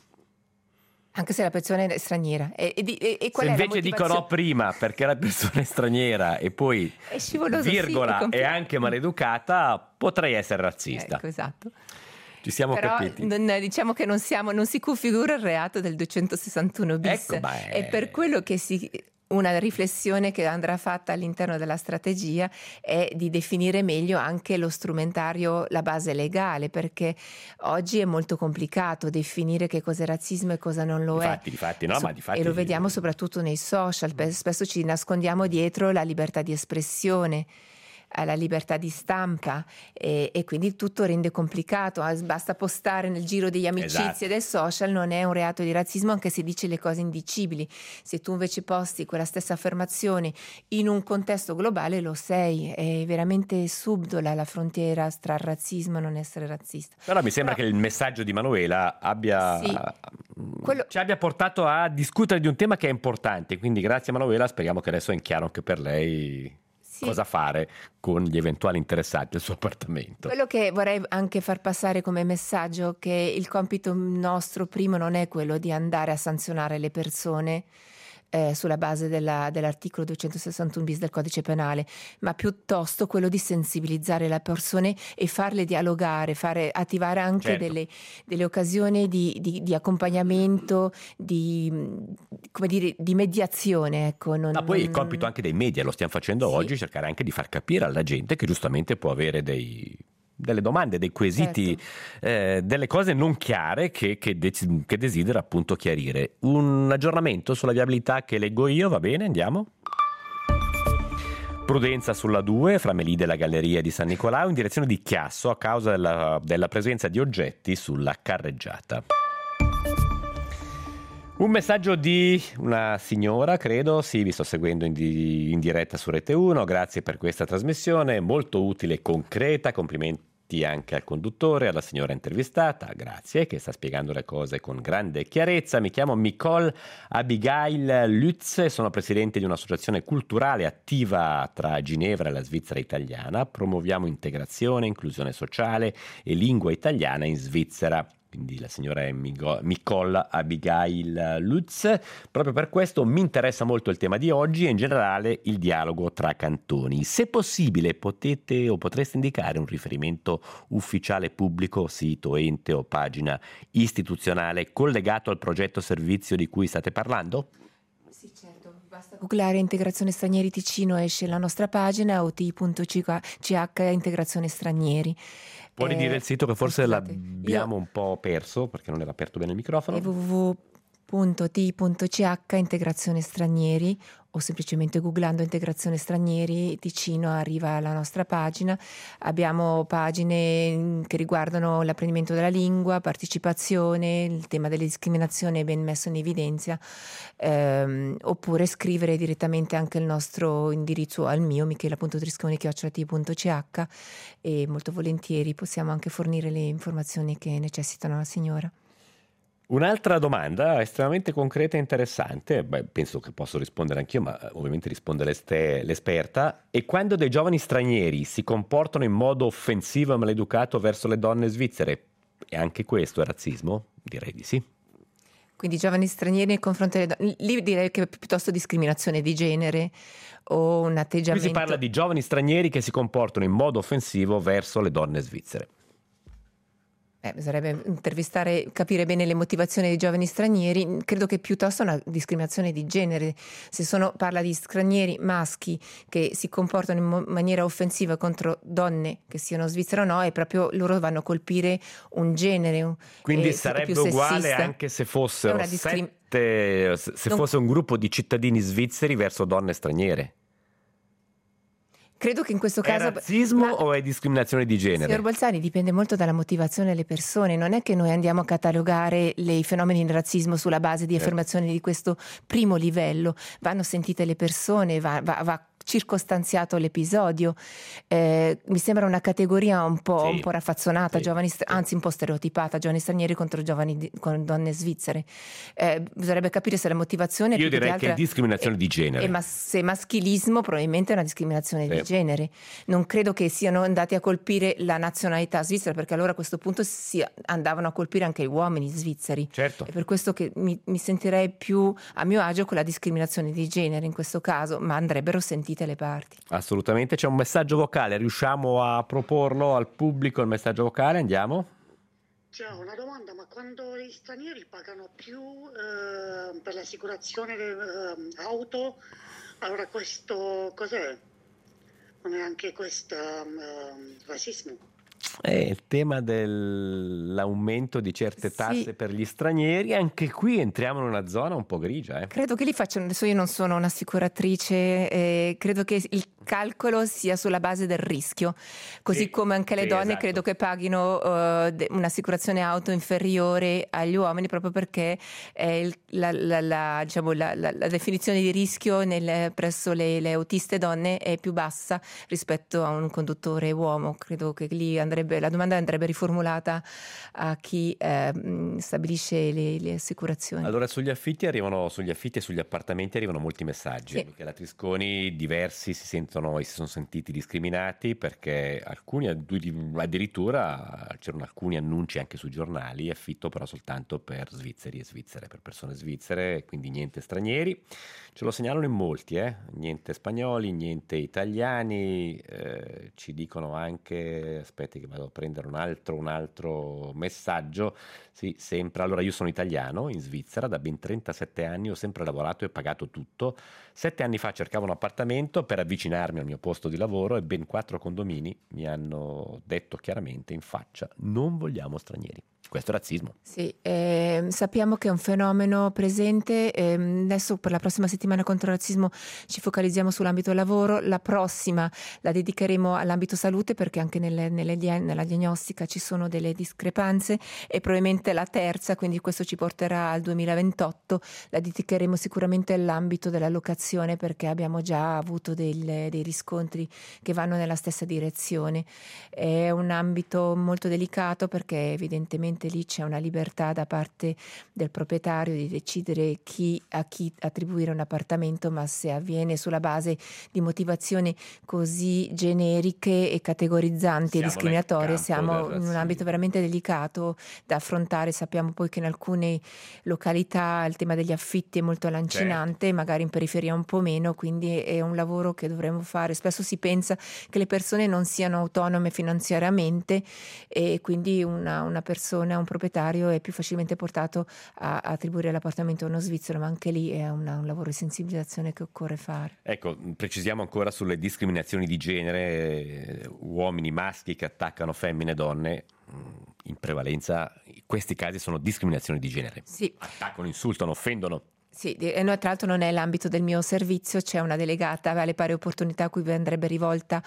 Anche se la persona è straniera. E, e, e, e qual se è invece dico no prima perché la persona è straniera e poi è scivoloso, virgola sì, è è anche maleducata, potrei essere razzista. Ecco, esatto. Ci siamo Però, capiti. Non, diciamo che non siamo, non si configura il reato del duecentosessantuno bis. Ecco, beh. È per quello che si... Una riflessione che andrà fatta all'interno della strategia è di definire meglio anche lo strumentario, la base legale, perché oggi è molto complicato definire che cos'è razzismo e cosa non lo difatti, è. Difatti, no, so- ma difatti... E lo vediamo soprattutto nei social, spesso ci nascondiamo dietro la libertà di espressione. alla libertà di stampa e, e quindi tutto rende complicato. Basta postare nel giro degli amicizie Esatto. del social, non è un reato di razzismo anche se dice le cose indicibili. Se tu invece posti quella stessa affermazione in un contesto globale lo sei, è veramente subdola la frontiera tra razzismo e non essere razzista. Però mi sembra Però, che il messaggio di Manuela abbia, sì, quello, ci abbia portato a discutere di un tema che è importante, quindi grazie a Manuela speriamo che adesso è in chiaro anche per lei sì, cosa fare con gli eventuali interessati del suo appartamento. quello che vorrei anche far passare come messaggio che il compito nostro primo non è quello di andare a sanzionare le persone eh, sulla base della, dell'articolo duecentosessantuno bis del codice penale, ma piuttosto quello di sensibilizzare le persone e farle dialogare, fare, attivare anche Certo. delle, delle occasioni di, di, di accompagnamento, di, come dire, di mediazione. Ecco, non, Ma poi il non- compito anche dei media, lo stiamo facendo Sì. oggi, cercare anche di far capire alla gente che giustamente può avere dei, delle domande, dei quesiti, Certo. eh, delle cose non chiare che, che, de- che desidera appunto chiarire. Un aggiornamento sulla viabilità che leggo io, va bene, andiamo? Prudenza sulla due, fra Melide e la galleria di San Nicolao, in direzione di Chiasso a causa della, della presenza di oggetti sulla carreggiata. Un messaggio di una signora, credo, sì, vi sto seguendo in, di- in diretta su Rete uno, grazie per questa trasmissione, molto utile e concreta, complimenti anche al conduttore, alla signora intervistata, grazie, che sta spiegando le cose con grande chiarezza. Mi chiamo Nicole Abigail Lutz, sono presidente di un'associazione culturale attiva tra Ginevra e la Svizzera italiana, promuoviamo integrazione, inclusione sociale e lingua italiana in Svizzera. Quindi la signora è Nicole Abigail Lutz. Proprio per questo mi interessa molto il tema di oggi e in generale il dialogo tra cantoni. Se possibile potete o potreste indicare un riferimento ufficiale pubblico, sito, ente o pagina istituzionale collegato al progetto servizio di cui state parlando? Sì, certo, basta googlare integrazione stranieri Ticino, esce la nostra pagina o t punto c h integrazione stranieri. Può ridire Eh, il sito che forse scusate, l'abbiamo un po' perso perché non era aperto bene il microfono? È w w w punto t punto c h integrazione stranieri o semplicemente googlando integrazione stranieri Ticino arriva alla nostra pagina. Abbiamo pagine che riguardano l'apprendimento della lingua, partecipazione, il tema delle discriminazioni è ben messo in evidenza, ehm, oppure scrivere direttamente anche il nostro indirizzo al mio michela.trisconi chiocciola t punto c h e molto volentieri possiamo anche fornire le informazioni che necessitano la signora. Un'altra domanda estremamente concreta e interessante, beh, penso che posso rispondere anch'io, ma ovviamente risponde l'este- l'esperta. E quando dei giovani stranieri si comportano in modo offensivo e maleducato verso le donne svizzere, e anche questo è razzismo? Direi di sì. Quindi giovani stranieri nei confronti delle donne, lì direi che è piuttosto discriminazione di genere o un Qui atteggiamento. si parla di giovani stranieri che si comportano in modo offensivo verso le donne svizzere. Eh, bisognerebbe intervistare, capire bene le motivazioni dei giovani stranieri. Credo che piuttosto una discriminazione di genere. Se sono, parla di stranieri maschi che si comportano in mo- maniera offensiva contro donne che siano svizzere o no, è proprio loro vanno a colpire un genere. un- Quindi eh, sarebbe più uguale sessista. anche se È fossero una discrim- sette, se se Non- fosse un gruppo di cittadini svizzeri verso donne straniere. Credo che in questo È caso razzismo ma- o è discriminazione di genere? Signor Bolzani, dipende molto dalla motivazione delle persone, non è che noi andiamo a catalogare le- i fenomeni di razzismo sulla base di Certo. affermazioni di questo primo livello, vanno sentite le persone, va, va- va circostanziato l'episodio. Eh, mi sembra una categoria un po', Sì, un po' raffazzonata, sì, giovani st- sì. anzi un po' stereotipata, giovani stranieri contro giovani di- con donne svizzere. Eh, bisognerebbe capire se la motivazione Io più che direi che è altra discriminazione di genere. e ma se maschilismo probabilmente è una discriminazione Sì. di genere. Non credo che siano andati a colpire la nazionalità svizzera, perché allora a questo punto si andavano a colpire anche gli uomini svizzeri. Certo. È per questo che mi, mi sentirei più a mio agio con la discriminazione di genere in questo caso, ma andrebbero sentite le parti. Assolutamente, c'è un messaggio vocale, riusciamo a proporlo al pubblico il messaggio vocale, andiamo? Ciao, una domanda, ma quando gli stranieri pagano più eh, per l'assicurazione dell'auto, allora questo cos'è? Non è anche questo eh, razzismo? È il tema dell'aumento di certe tasse Sì. per gli stranieri, anche qui entriamo in una zona un po' grigia. Eh. Credo che li facciano, adesso io non sono un'assicuratrice, eh, credo che il calcolo sia sulla base del rischio, così Sì, come anche le sì, donne esatto. credo che paghino uh, de- un'assicurazione auto inferiore agli uomini, proprio perché eh, il- la, la- la- diciamo, la- la- la definizione di rischio nel- presso le, le autiste donne è più bassa rispetto a un conduttore uomo. Credo che lì andrebbe, la domanda andrebbe riformulata a chi eh, mh, stabilisce le, le assicurazioni. Allora, sugli affitti arrivano, sugli affitti e sugli appartamenti arrivano molti messaggi. Sì. Michela Trisconi, diversi si sentono e si sono sentiti discriminati perché alcuni addirittura c'erano alcuni annunci anche sui giornali, affitto però soltanto per svizzeri e svizzere, per persone svizzere, quindi niente stranieri. Ce lo segnalano in molti, eh? Niente spagnoli, niente italiani, eh, ci dicono anche, aspetti che vado a prendere un altro, un altro messaggio, sì, sempre, allora io sono italiano in Svizzera, da ben trentasette anni ho sempre lavorato e pagato tutto, sette anni fa cercavo un appartamento per avvicinarmi al mio posto di lavoro e ben quattro condomini mi hanno detto chiaramente in faccia, non vogliamo stranieri. Questo è razzismo. Sì, eh, sappiamo che è un fenomeno presente, ehm, adesso per la prossima settimana contro il razzismo ci focalizziamo sull'ambito lavoro, la prossima la dedicheremo all'ambito salute perché anche nelle, nelle, dia- nella diagnostica ci sono delle discrepanze e probabilmente la terza, quindi questo ci porterà al duemilaventotto, la dedicheremo sicuramente all'ambito della locazione perché abbiamo già avuto del- dei riscontri che vanno nella stessa direzione. È un ambito molto delicato perché evidentemente lì c'è una libertà da parte del proprietario di decidere chi, a chi attribuire un appartamento, ma se avviene sulla base di motivazioni così generiche e categorizzanti Siamo e discriminatorie, nel campo siamo del in un razzismo. ambito veramente delicato da affrontare. Sappiamo poi che in alcune località il tema degli affitti è molto lancinante, magari in periferia un po' meno, quindi è un lavoro che dovremmo fare. Spesso si pensa che le persone non siano autonome finanziariamente e quindi una, una persona, un proprietario è più facilmente portato a, a attribuire l'appartamento a uno svizzero, ma anche lì è una, un lavoro di sensibilizzazione che occorre fare. Ecco, precisiamo ancora sulle discriminazioni di genere, eh, uomini maschi che attaccano femmine e donne, mh, in prevalenza questi casi sono discriminazioni di genere. Sì. Attaccano, insultano, offendono. Sì, e no, tra l'altro non è l'ambito del mio servizio, c'è una delegata alle pari opportunità a cui andrebbe rivolta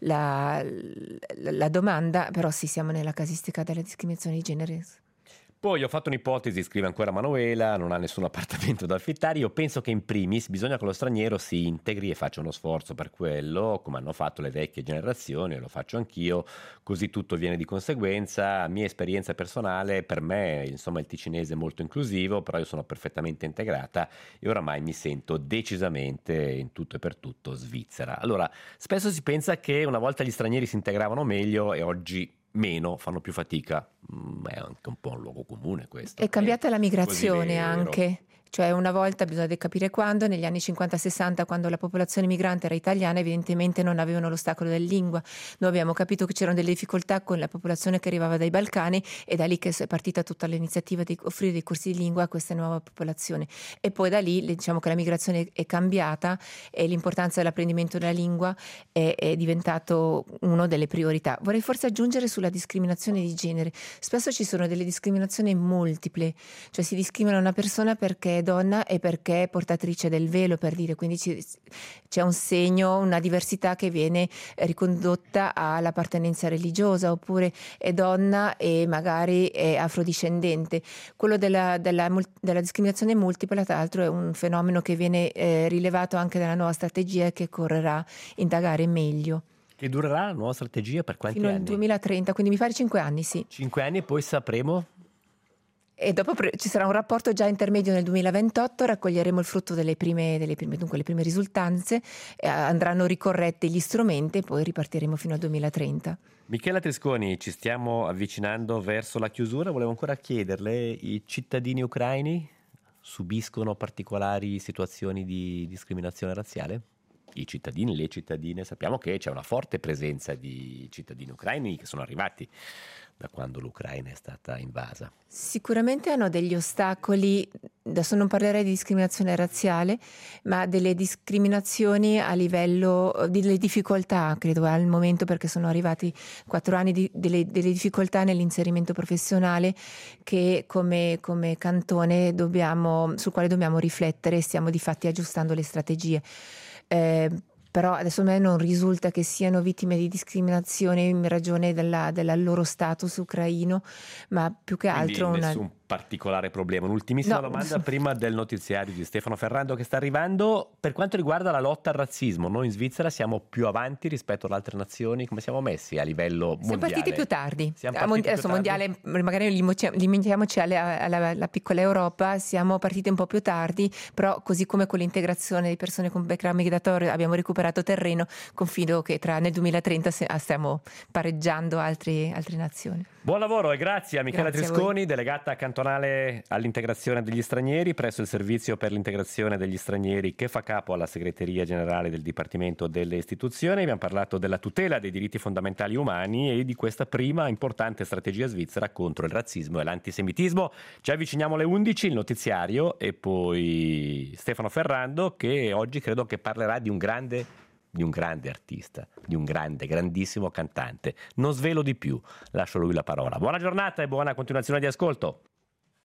la, la, la domanda, però sì, siamo nella casistica della discriminazione di genere. Poi ho fatto un'ipotesi, scrive ancora Manuela, non ha nessun appartamento da affittare, io penso che in primis bisogna che lo straniero si integri e faccia uno sforzo per quello, come hanno fatto le vecchie generazioni, lo faccio anch'io, così tutto viene di conseguenza. Mia esperienza personale, per me insomma il ticinese è molto inclusivo, però io sono perfettamente integrata e oramai mi sento decisamente in tutto e per tutto svizzera. Allora, spesso si pensa che una volta gli stranieri si integravano meglio e oggi meno, fanno più fatica. Mm, è anche un po' un luogo comune questo. È cambiata la migrazione vero. anche. Cioè una volta, bisogna capire quando, negli anni cinquanta sessanta, quando la popolazione migrante era italiana, evidentemente non avevano l'ostacolo della lingua. Noi abbiamo capito che c'erano delle difficoltà con la popolazione che arrivava dai Balcani e da lì che è partita tutta l'iniziativa di offrire dei corsi di lingua a questa nuova popolazione. E poi da lì diciamo che la migrazione è cambiata e l'importanza dell'apprendimento della lingua è, è diventato una delle priorità. Vorrei forse aggiungere sulla discriminazione di genere. Spesso ci sono delle discriminazioni multiple, cioè si discrimina una persona perché donna e perché è portatrice del velo, per dire, quindi ci, c'è un segno, una diversità che viene ricondotta all'appartenenza religiosa, oppure è donna e magari è afrodiscendente. Quello della, della, della discriminazione multipla, tra l'altro, è un fenomeno che viene eh, rilevato anche nella nuova strategia che occorrerà indagare meglio. Che durerà la nuova strategia per quanti Fino anni? al duemilatrenta, quindi mi pare cinque anni, sì. Cinque anni e poi sapremo? E dopo pre- ci sarà un rapporto già intermedio nel duemilaventotto, raccoglieremo il frutto delle prime, delle prime, dunque le prime risultanze, eh, andranno ricorretti gli strumenti e poi ripartiremo fino al duemilatrenta. Michela Trisconi, ci stiamo avvicinando verso la chiusura, volevo ancora chiederle, i cittadini ucraini subiscono particolari situazioni di discriminazione razziale? I cittadini, le cittadine, sappiamo che c'è una forte presenza di cittadini ucraini che sono arrivati da quando l'Ucraina è stata invasa. Sicuramente hanno degli ostacoli adesso non parlerei di discriminazione razziale, ma delle discriminazioni a livello delle difficoltà, credo al momento, perché sono arrivati quattro anni di, delle, delle difficoltà nell'inserimento professionale che come, come cantone dobbiamo, sul quale dobbiamo riflettere e stiamo di fatti aggiustando le strategie. Eh, però adesso a me non risulta che siano vittime di discriminazione in ragione della, della loro status ucraino, ma più che altro Quindi una... nessun particolare problema. Un'ultimissima No. domanda prima del notiziario di Stefano Ferrando che sta arrivando. Per quanto riguarda la lotta al razzismo, noi in Svizzera siamo più avanti rispetto alle altre nazioni? Come siamo messi a livello mondiale? Siamo partiti più tardi. Siamo A partiti mon- adesso più tardi? mondiale, magari limoti- limitiamoci alla, alla, alla piccola Europa, siamo partiti un po' più tardi, però così come con l'integrazione di persone con background migratorio abbiamo recuperato terreno, confido che tra nel duemilatrenta se- stiamo pareggiando altri, altre nazioni. Buon lavoro e grazie a Michela Grazie a Trisconi, delegata cantonale all'integrazione degli stranieri presso il Servizio per l'integrazione degli stranieri che fa capo alla segreteria generale del Dipartimento delle Istituzioni. Abbiamo parlato della tutela dei diritti fondamentali umani e di questa prima importante strategia svizzera contro il razzismo e l'antisemitismo. Ci avviciniamo alle undici, il notiziario e poi Stefano Ferrando che oggi credo che parlerà di un grande di un grande artista, di un grande, grandissimo cantante. Non svelo di più, lascio lui la parola. Buona giornata e buona continuazione di ascolto.